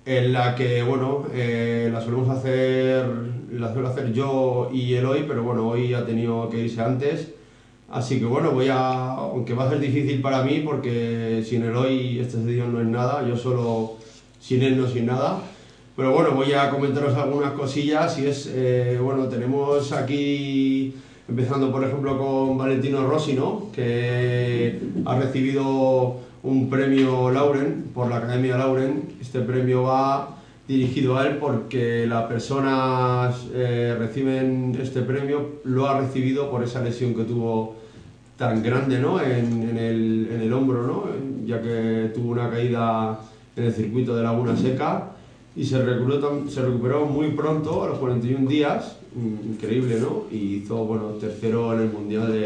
Speaker 4: en la que, bueno, la suelo hacer yo y Eloy, pero bueno, hoy ha tenido que irse antes. Así que bueno, aunque va a ser difícil para mí, porque sin Eloy esta sesión no es nada, yo solo sin él no soy nada. Pero bueno, voy a comentaros algunas cosillas y bueno, tenemos aquí, empezando por ejemplo con Valentino Rossi, ¿no? Que ha recibido un premio Lauren por la Academia Lauren. Este premio va dirigido a él porque las personas reciben este premio, lo ha recibido por esa lesión que tuvo tan grande, ¿no? en el hombro, ¿no? Ya que tuvo una caída en el circuito de Laguna Seca y se recuperó muy pronto, a los 41 días, increíble, ¿no? Y hizo, bueno, tercero en el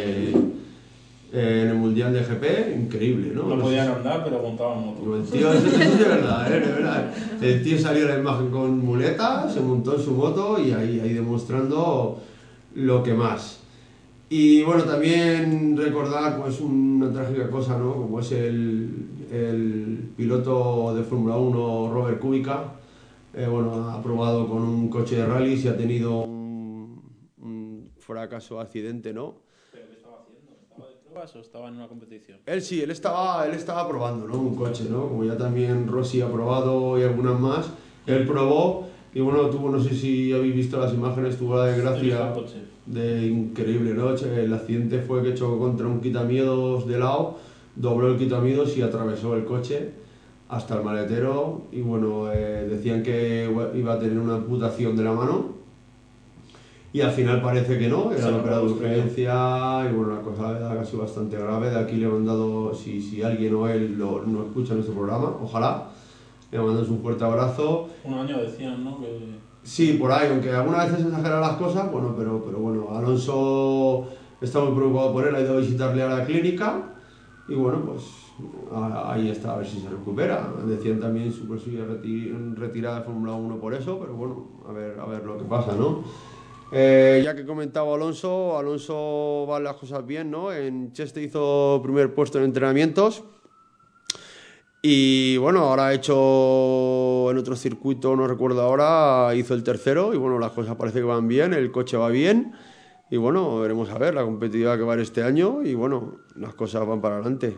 Speaker 4: Mundial de GP, increíble, ¿no?
Speaker 2: No podían andar, pero montaban moto.
Speaker 4: El tío, eso es de verdad. El tío salió a la imagen con muleta, se montó en su moto y ahí demostrando lo que más. Y bueno, también recordar pues una trágica cosa, ¿no? Como es el piloto de Fórmula 1 Robert Kubica. Bueno, ha probado con un coche de rally y ha tenido un fracaso, accidente, ¿no?
Speaker 2: ¿Pero qué estaba haciendo? ¿Estaba de pruebas o estaba en una competición?
Speaker 4: Él estaba probando, ¿no? Un coche, ¿no? Como ya también Rossi ha probado y algunas más. Él probó y bueno, no sé si habéis visto las imágenes, tuvo la desgracia de increíble, ¿no? El accidente fue que chocó contra un quitamiedos de lado, dobló el quitamiedos y atravesó el coche hasta el maletero y bueno, decían que iba a tener una amputación de la mano y al final parece que no, era una operada de urgencia y bueno, la cosa ha sido bastante grave. De aquí le he mandado, si alguien o él no escucha nuestro programa, ojalá, le mandamos un fuerte abrazo.
Speaker 2: Un año decían, ¿no?
Speaker 4: Sí, por ahí, aunque algunas veces exageran las cosas, bueno, pero bueno, Alonso está muy preocupado por él, ha ido a visitarle a la clínica y bueno, pues ahí está, a ver si se recupera. Decían también su posible retirada de Fórmula 1 por eso, pero bueno, a ver lo que pasa, ¿no? Ya que he comentado Alonso va las cosas bien, ¿no? En Cheste hizo primer puesto en entrenamientos y bueno, ahora ha hecho en otro circuito, no recuerdo ahora, hizo el tercero y bueno, las cosas parece que van bien, el coche va bien y bueno, veremos a ver la competitividad que va a haber este año y bueno, las cosas van para adelante.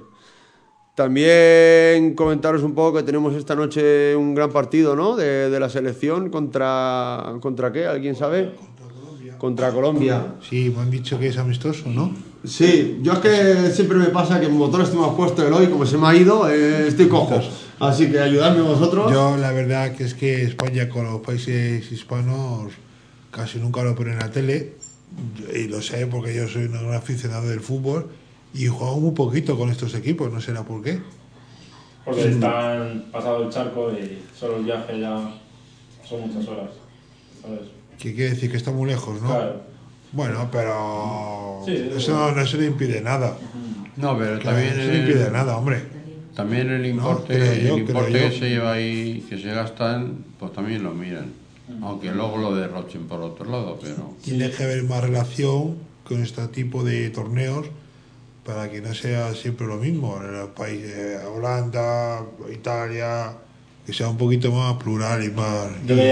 Speaker 4: También comentaros un poco que tenemos esta noche un gran partido, ¿no? de la selección ¿contra qué? ¿Alguien sabe? Contra Colombia.
Speaker 12: Sí, me han dicho que es amistoso, ¿no?
Speaker 4: Sí, yo es que siempre me pasa que el motor estoy más puesto el hoy, como se me ha ido, estoy cojo. Así que ayudadme vosotros.
Speaker 12: Yo la verdad que es que España con los países hispanos casi nunca lo ponen en la tele, y lo sé porque yo soy un gran aficionado del fútbol y juego muy poquito con estos equipos, no será por qué.
Speaker 2: Porque están pasado el charco y solo el viaje ya son muchas horas, ¿sabes?
Speaker 12: ¿Qué quiere decir? Que está muy lejos, ¿no?
Speaker 2: Claro.
Speaker 12: Bueno, pero
Speaker 2: sí,
Speaker 12: eso no se le impide nada.
Speaker 9: No, pero
Speaker 12: claro, también no se le impide nada, hombre.
Speaker 9: También el importe, que se lleva ahí, que se gastan, pues también lo miran. Aunque luego lo derrochen por otro lado, pero...
Speaker 12: Tiene que haber más relación con este tipo de torneos para que no sea siempre lo mismo. En los países, Holanda, Italia, que sea un poquito más plural y más...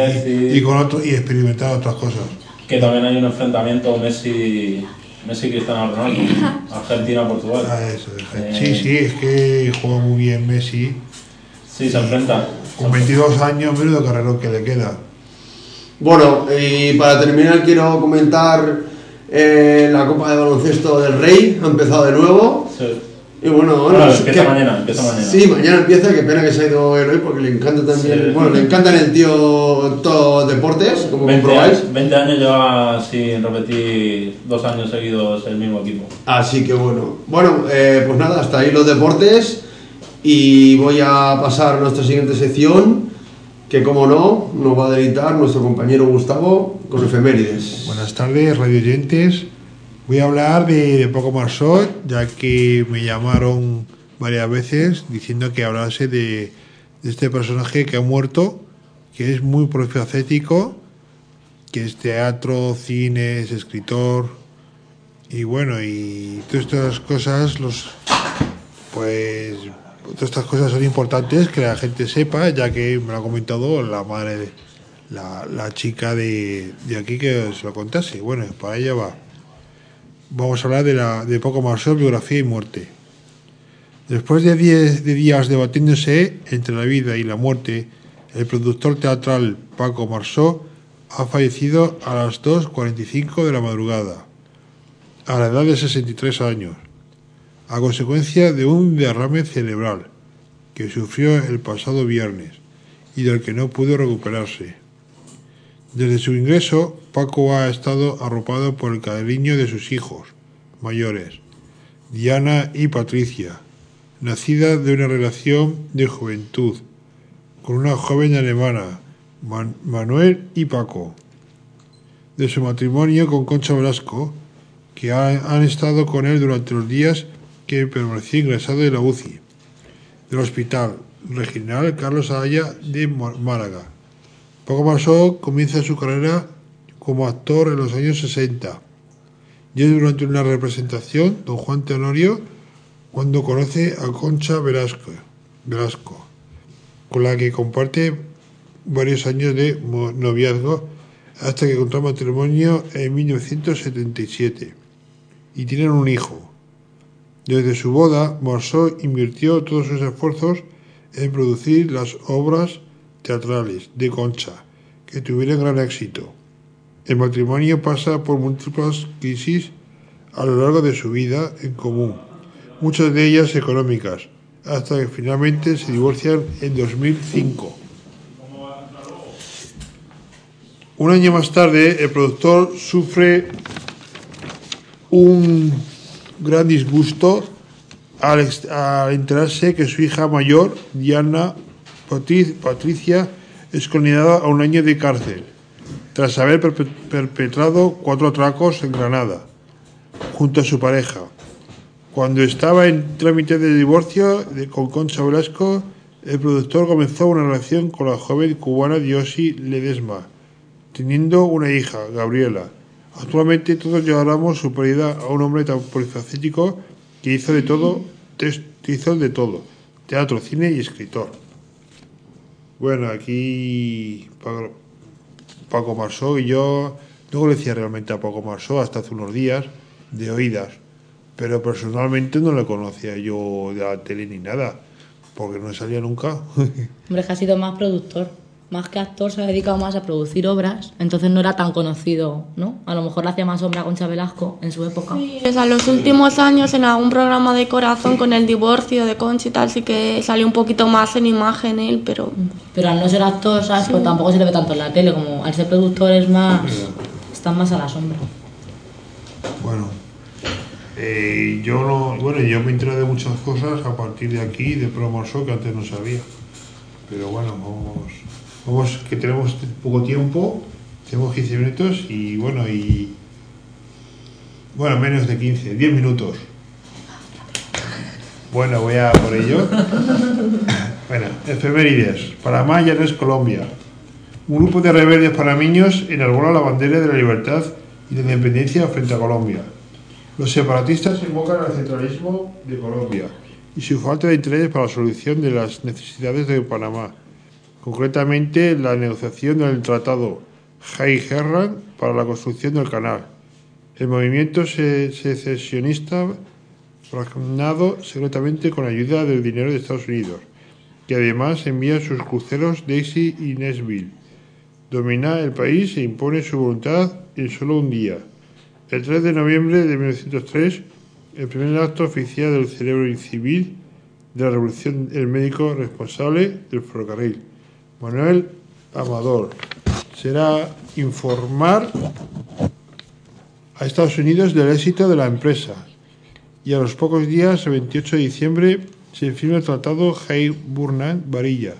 Speaker 12: y con otro, y experimentar otras cosas.
Speaker 2: Que también hay un enfrentamiento Messi-Cristiano Ronaldo, Argentina-Portugal.
Speaker 12: Sí, es que juega muy bien Messi.
Speaker 2: Sí, se enfrenta.
Speaker 12: Con 22 años, menudo carrerón que le queda.
Speaker 4: Bueno, y para terminar quiero comentar la Copa de Baloncesto del Rey, ha empezado de nuevo.
Speaker 2: Sí.
Speaker 4: Y bueno,
Speaker 2: empieza mañana.
Speaker 4: Sí, mañana empieza, qué pena que se ha ido el hoy porque le encanta también, sí. Bueno, le encantan el tío todos los deportes, como comprobáis.
Speaker 2: 20 años lleva sin repetir 2 años seguidos el mismo equipo.
Speaker 4: Así que bueno, pues nada, hasta ahí los deportes y voy a pasar a nuestra siguiente sección, que como no, nos va a deleitar nuestro compañero Gustavo con efemérides.
Speaker 12: Buenas tardes, radio oyentes. Voy a hablar de Paco Marsot, ya que me llamaron varias veces diciendo que hablase de este personaje que ha muerto, que es muy polifacético, que es teatro, cine, es escritor, y bueno, y todas estas cosas pues todas estas cosas son importantes que la gente sepa, ya que me lo ha comentado la madre de la chica de aquí que se lo contase. Bueno, para ella va. Vamos a hablar de Paco Marsó, biografía y muerte. Después de 10 días debatiéndose entre la vida y la muerte, el productor teatral Paco Marsó ha fallecido a las 2:45 de la madrugada, a la edad de 63 años, a consecuencia de un derrame cerebral que sufrió el pasado viernes y del que no pudo recuperarse. Desde su ingreso, Paco ha estado arropado por el cariño de sus hijos mayores, Diana y Patricia, nacida de una relación de juventud con una joven alemana, Manuel y Paco, de su matrimonio con Concha Velasco, que han estado con él durante los días que permaneció ingresado en la UCI del Hospital Regional Carlos Aya de Málaga. Paco Marsó comienza su carrera como actor en los años 60 y es durante una representación Don Juan Tenorio cuando conoce a Concha Velasco, con la que comparte varios años de noviazgo hasta que contrae matrimonio en 1977 y tienen un hijo. Desde su boda, Marsó invirtió todos sus esfuerzos en producir las obras teatrales de Concha, que tuvieron gran éxito. El matrimonio pasa por múltiples crisis a lo largo de su vida en común, muchas de ellas económicas, hasta que finalmente se divorcian en 2005. Un año más tarde, el productor sufre un gran disgusto al enterarse que su hija mayor, Diana Patricia, es condenada a un año de cárcel, tras haber perpetrado 4 atracos en Granada, junto a su pareja. Cuando estaba en trámite de divorcio con Concha Velasco, el productor comenzó una relación con la joven cubana Diosy Ledesma, teniendo una hija, Gabriela. Actualmente todos lloramos su pérdida a un hombre tan polifacético que hizo de todo, teatro, cine y escritor. Bueno, aquí Paco Marsó, y yo no conocía realmente a Paco Marsó hasta hace unos días, de oídas, pero personalmente no le conocía yo de la tele ni nada, porque no salía nunca.
Speaker 8: Hombre, que ha sido más productor, más que actor, se ha dedicado más a producir obras, entonces no era tan conocido, ¿no? A lo mejor le hacía más sombra a Concha Velasco en su época.
Speaker 6: Sí, o sea, en los últimos años en algún programa de Corazón con el divorcio de Concha y tal, sí que salió un poquito más en imagen él, pero...
Speaker 8: Pero al no ser actor, ¿sabes? Sí. Pues tampoco se le ve tanto en la tele, como al ser productor es más... están más a la sombra.
Speaker 12: Bueno, yo me enteré de muchas cosas a partir de aquí, de Paco Marsó, que antes no sabía. Pero bueno, vamos que tenemos poco tiempo, tenemos 15 minutos y menos de 15, 10 minutos. Bueno, voy a por ello. Bueno, efemérides. Panamá ya no es Colombia. Un grupo de rebeldes panameños enarbola la bandera de la libertad y la independencia frente a Colombia. Los separatistas invocan al centralismo de Colombia y su falta de interés para la solución de las necesidades de Panamá, concretamente la negociación del Tratado Hay-Herran para la construcción del canal. El movimiento secesionista fragmentado secretamente con ayuda del dinero de Estados Unidos, que además envía sus cruceros Daisy y Nashville. Domina el país e impone su voluntad en solo un día. El 3 de noviembre de 1903, el primer acto oficial del cerebro civil de la revolución, el médico responsable del ferrocarril, Manuel Amador, será informar a Estados Unidos del éxito de la empresa, y a los pocos días, el 28 de diciembre, se firma el Tratado Hay-Burnham-Varilla,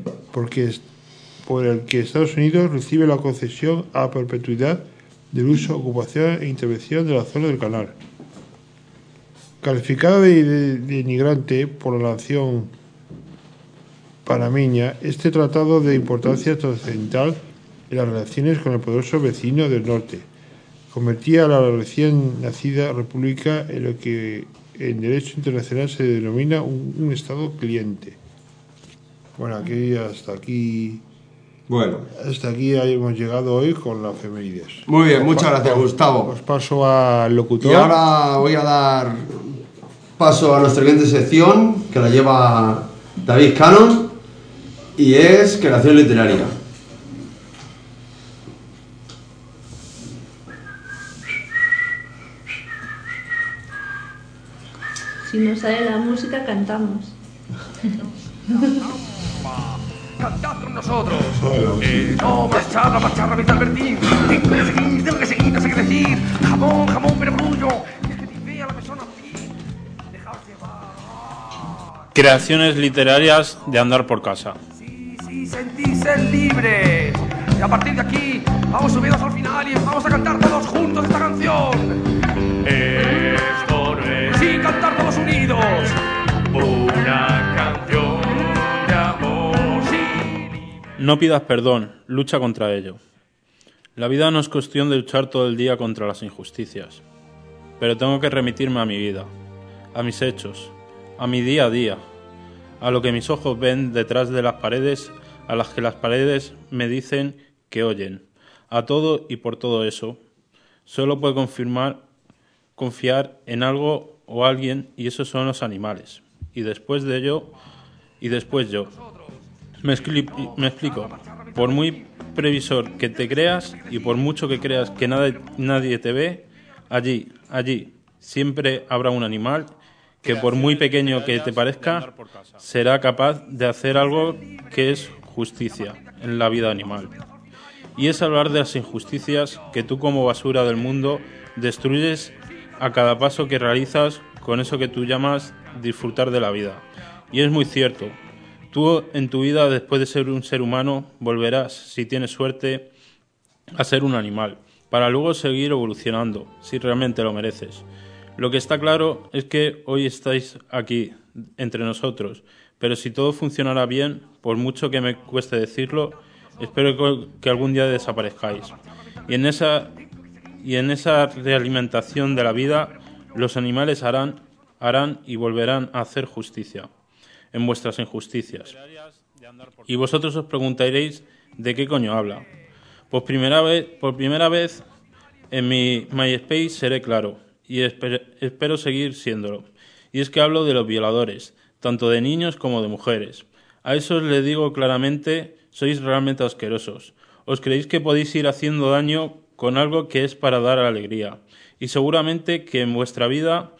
Speaker 12: por el que Estados Unidos recibe la concesión a perpetuidad del uso, ocupación e intervención de la zona del canal. Calificado de denigrante por la nación panameña, este tratado de importancia trascendental en las relaciones con el poderoso vecino del norte convertía a la recién nacida república en lo que en derecho internacional se denomina un Estado cliente. Bueno, aquí hasta aquí.
Speaker 4: Bueno.
Speaker 12: Hasta aquí hemos llegado hoy con las efemérides.
Speaker 4: Muy bien, muchas gracias, Gustavo.
Speaker 12: Os paso al locutor.
Speaker 4: Y ahora voy a dar paso a nuestra siguiente sección, que la lleva David Cannon, y es creación literaria.
Speaker 5: Si nos sale la música, cantamos.
Speaker 13: Cantad con nosotros. No, marcharla, Vital Bertín. Tengo que seguir, no sé qué decir. Jamón, pero brullo. Es que dice a la persona así. Dejaos llevar.
Speaker 14: Creaciones literarias de andar por casa.
Speaker 13: Sí, sentís libre. Y a partir de aquí, vamos subidos al final y vamos a cantar todos juntos esta canción. Esto no es. Sí, cantar todos unidos. Una canción de amor.
Speaker 14: No pidas perdón, lucha contra ello. La vida no es cuestión de luchar todo el día contra las injusticias, pero tengo que remitirme a mi vida, a mis hechos, a mi día a día, a lo que mis ojos ven detrás de las paredes, a las que las paredes me dicen que oyen. A todo y por todo eso, solo puedo confiar en algo o alguien, y esos son los animales. Y después yo. Me explico. Por muy previsor que te creas y por mucho que creas que nadie te ve, allí siempre habrá un animal que por muy pequeño que te parezca, será capaz de hacer algo que es justicia en la vida animal. Y es hablar de las injusticias que tú como basura del mundo destruyes a cada paso que realizas con eso que tú llamas disfrutar de la vida. Y es muy cierto. Tú en tu vida, después de ser un ser humano, volverás, si tienes suerte, a ser un animal, para luego seguir evolucionando, si realmente lo mereces. Lo que está claro es que hoy estáis aquí, entre nosotros, pero si todo funcionará bien, por mucho que me cueste decirlo, espero que algún día desaparezcáis. Y en esa realimentación de la vida, los animales harán y volverán a hacer justicia en vuestras injusticias. Y vosotros os preguntaréis ¿de qué coño habla? Por primera vez en mi MySpace seré claro, y espero seguir siéndolo. Y es que hablo de los violadores, tanto de niños como de mujeres. A esos les digo claramente, sois realmente asquerosos. Os creéis que podéis ir haciendo daño con algo que es para dar alegría. Y seguramente que en vuestra vida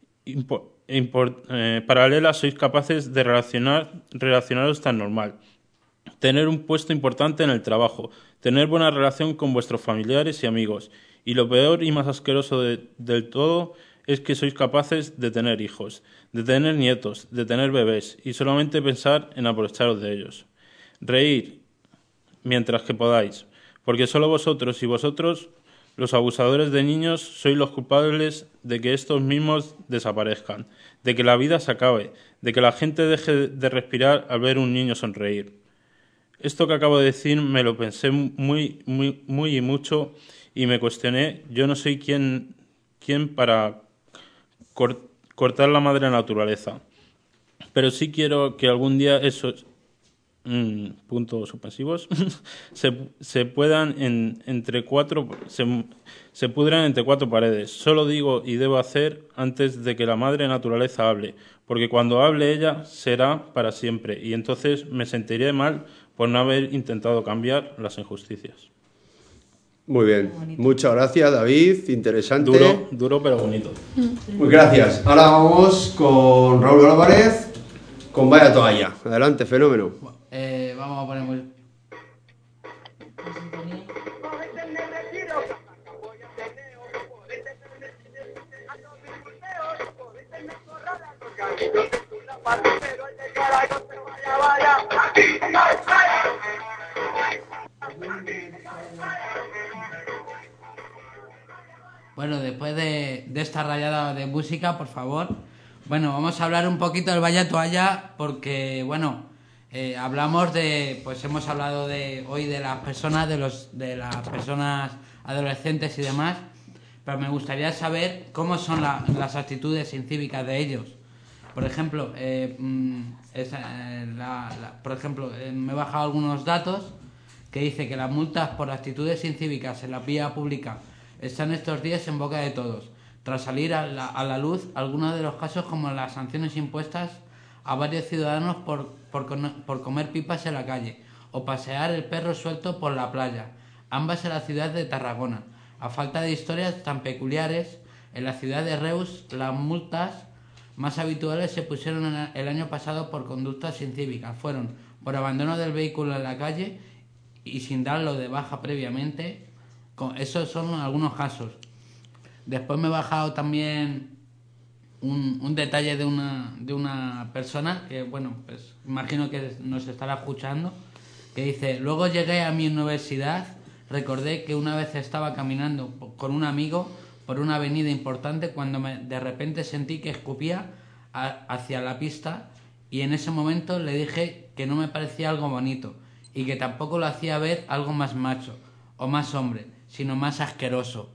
Speaker 14: paralela sois capaces de relacionaros tan normal, tener un puesto importante en el trabajo, tener buena relación con vuestros familiares y amigos, y lo peor y más asqueroso del todo es que sois capaces de tener hijos, de tener nietos, de tener bebés, y solamente pensar en aprovecharos de ellos. Reír mientras que podáis, porque solo vosotros y vosotros, los abusadores de niños, sois los culpables de que estos mismos desaparezcan, de que la vida se acabe, de que la gente deje de respirar al ver un niño sonreír. Esto que acabo de decir me lo pensé muy y mucho y me cuestioné. Yo no soy quien para cortar la madre naturaleza, pero sí quiero que algún día esos puntos suspensivos se puedan se pudran entre cuatro paredes. Solo digo y debo hacer antes de que la madre naturaleza hable, porque cuando hable ella será para siempre, y entonces me sentiré mal por no haber intentado cambiar las injusticias.
Speaker 4: Muy bien, muchas gracias, David, interesante.
Speaker 14: Duro pero bonito.
Speaker 4: Muy gracias. Ahora vamos con Raúl Álvarez con Vaya Toalla. Adelante, fenómeno.
Speaker 1: Vamos a poner muy... Bueno, después de esta rayada de música, por favor, bueno, vamos a hablar un poquito del Vaya Toalla, porque, bueno, hablamos de, pues hemos hablado hoy de las personas, de las personas adolescentes y demás, pero me gustaría saber cómo son las actitudes incívicas de ellos. Por ejemplo, me he bajado algunos datos que dice que las multas por actitudes incívicas en la vía pública están estos días en boca de todos, tras salir a la luz algunos de los casos como las sanciones impuestas a varios ciudadanos por comer pipas en la calle o pasear el perro suelto por la playa, ambas en la ciudad de Tarragona. A falta de historias tan peculiares, en la ciudad de Reus las multas más habituales se pusieron el año pasado por conductas incívicas. Fueron por abandono del vehículo en la calle y sin darlo de baja previamente. Esos son algunos casos. Después me he bajado también un detalle de una persona que, bueno, pues imagino que nos estará escuchando, que dice: luego llegué a mi universidad, recordé que una vez estaba caminando con un amigo por una avenida importante cuando de repente sentí que escupía hacia la pista, y en ese momento le dije que no me parecía algo bonito y que tampoco lo hacía ver algo más macho o más hombre, sino más asqueroso.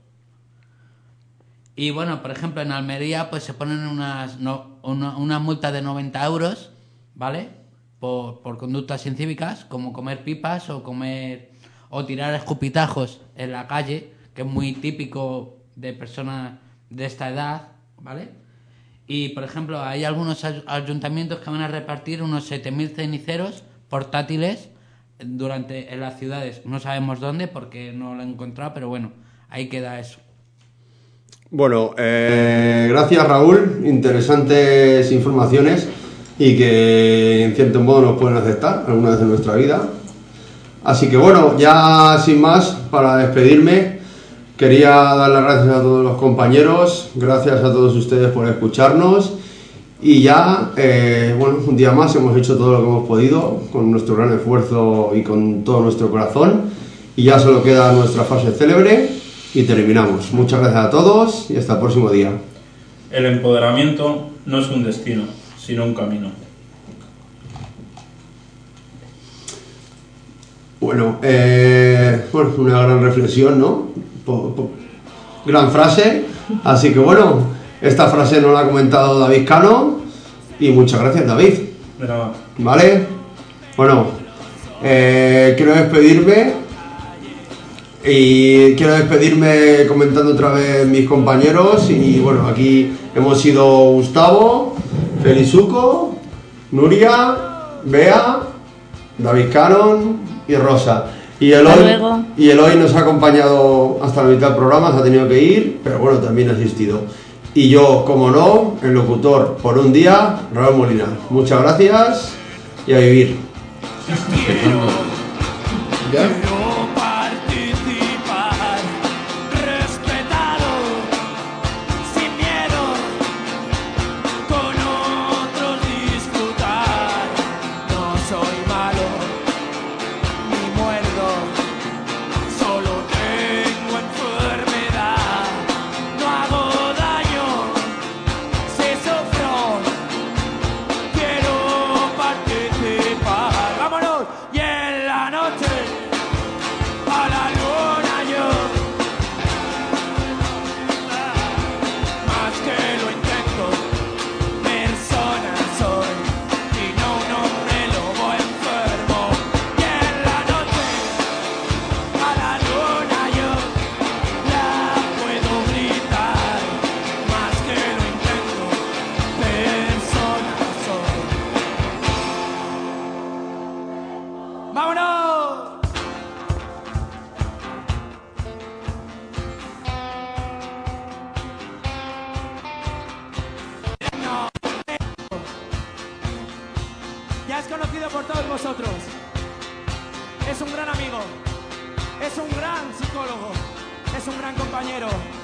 Speaker 1: Y bueno, por ejemplo, en Almería pues se ponen una multa de 90 euros, ¿vale? Por conductas incívicas, como comer pipas o tirar escupitajos en la calle, que es muy típico de personas de esta edad, ¿vale? Y, por ejemplo, hay algunos ayuntamientos que van a repartir unos 7.000 ceniceros portátiles en las ciudades. No sabemos dónde porque no lo he encontrado, pero bueno, ahí queda eso.
Speaker 4: Bueno, gracias Raúl, interesantes informaciones y que en cierto modo nos pueden aceptar alguna vez en nuestra vida. Así que bueno, ya sin más, para despedirme, quería dar las gracias a todos los compañeros, gracias a todos ustedes por escucharnos y ya, bueno, un día más hemos hecho todo lo que hemos podido con nuestro gran esfuerzo y con todo nuestro corazón y ya solo queda nuestra frase célebre y terminamos. Muchas gracias a todos y hasta el próximo día.
Speaker 2: El empoderamiento no es un destino, sino un camino.
Speaker 4: Bueno, una gran reflexión, ¿no? Gran frase. Así que bueno, esta frase nos la ha comentado David Cano y muchas gracias, David.
Speaker 2: De nada.
Speaker 4: ¿Vale? Bueno, quiero despedirme comentando otra vez mis compañeros y bueno, aquí hemos sido Gustavo, Felizuco, Nuria, Bea, David Canon y Rosa. Y Eloy nos ha acompañado hasta la mitad del programa, se ha tenido que ir, pero bueno, también ha asistido. Y yo, como no, el locutor por un día, Raúl Molina. Muchas gracias y a vivir. ¿Ya?
Speaker 15: por todos vosotros. Es un gran amigo, es un gran psicólogo, es un gran compañero.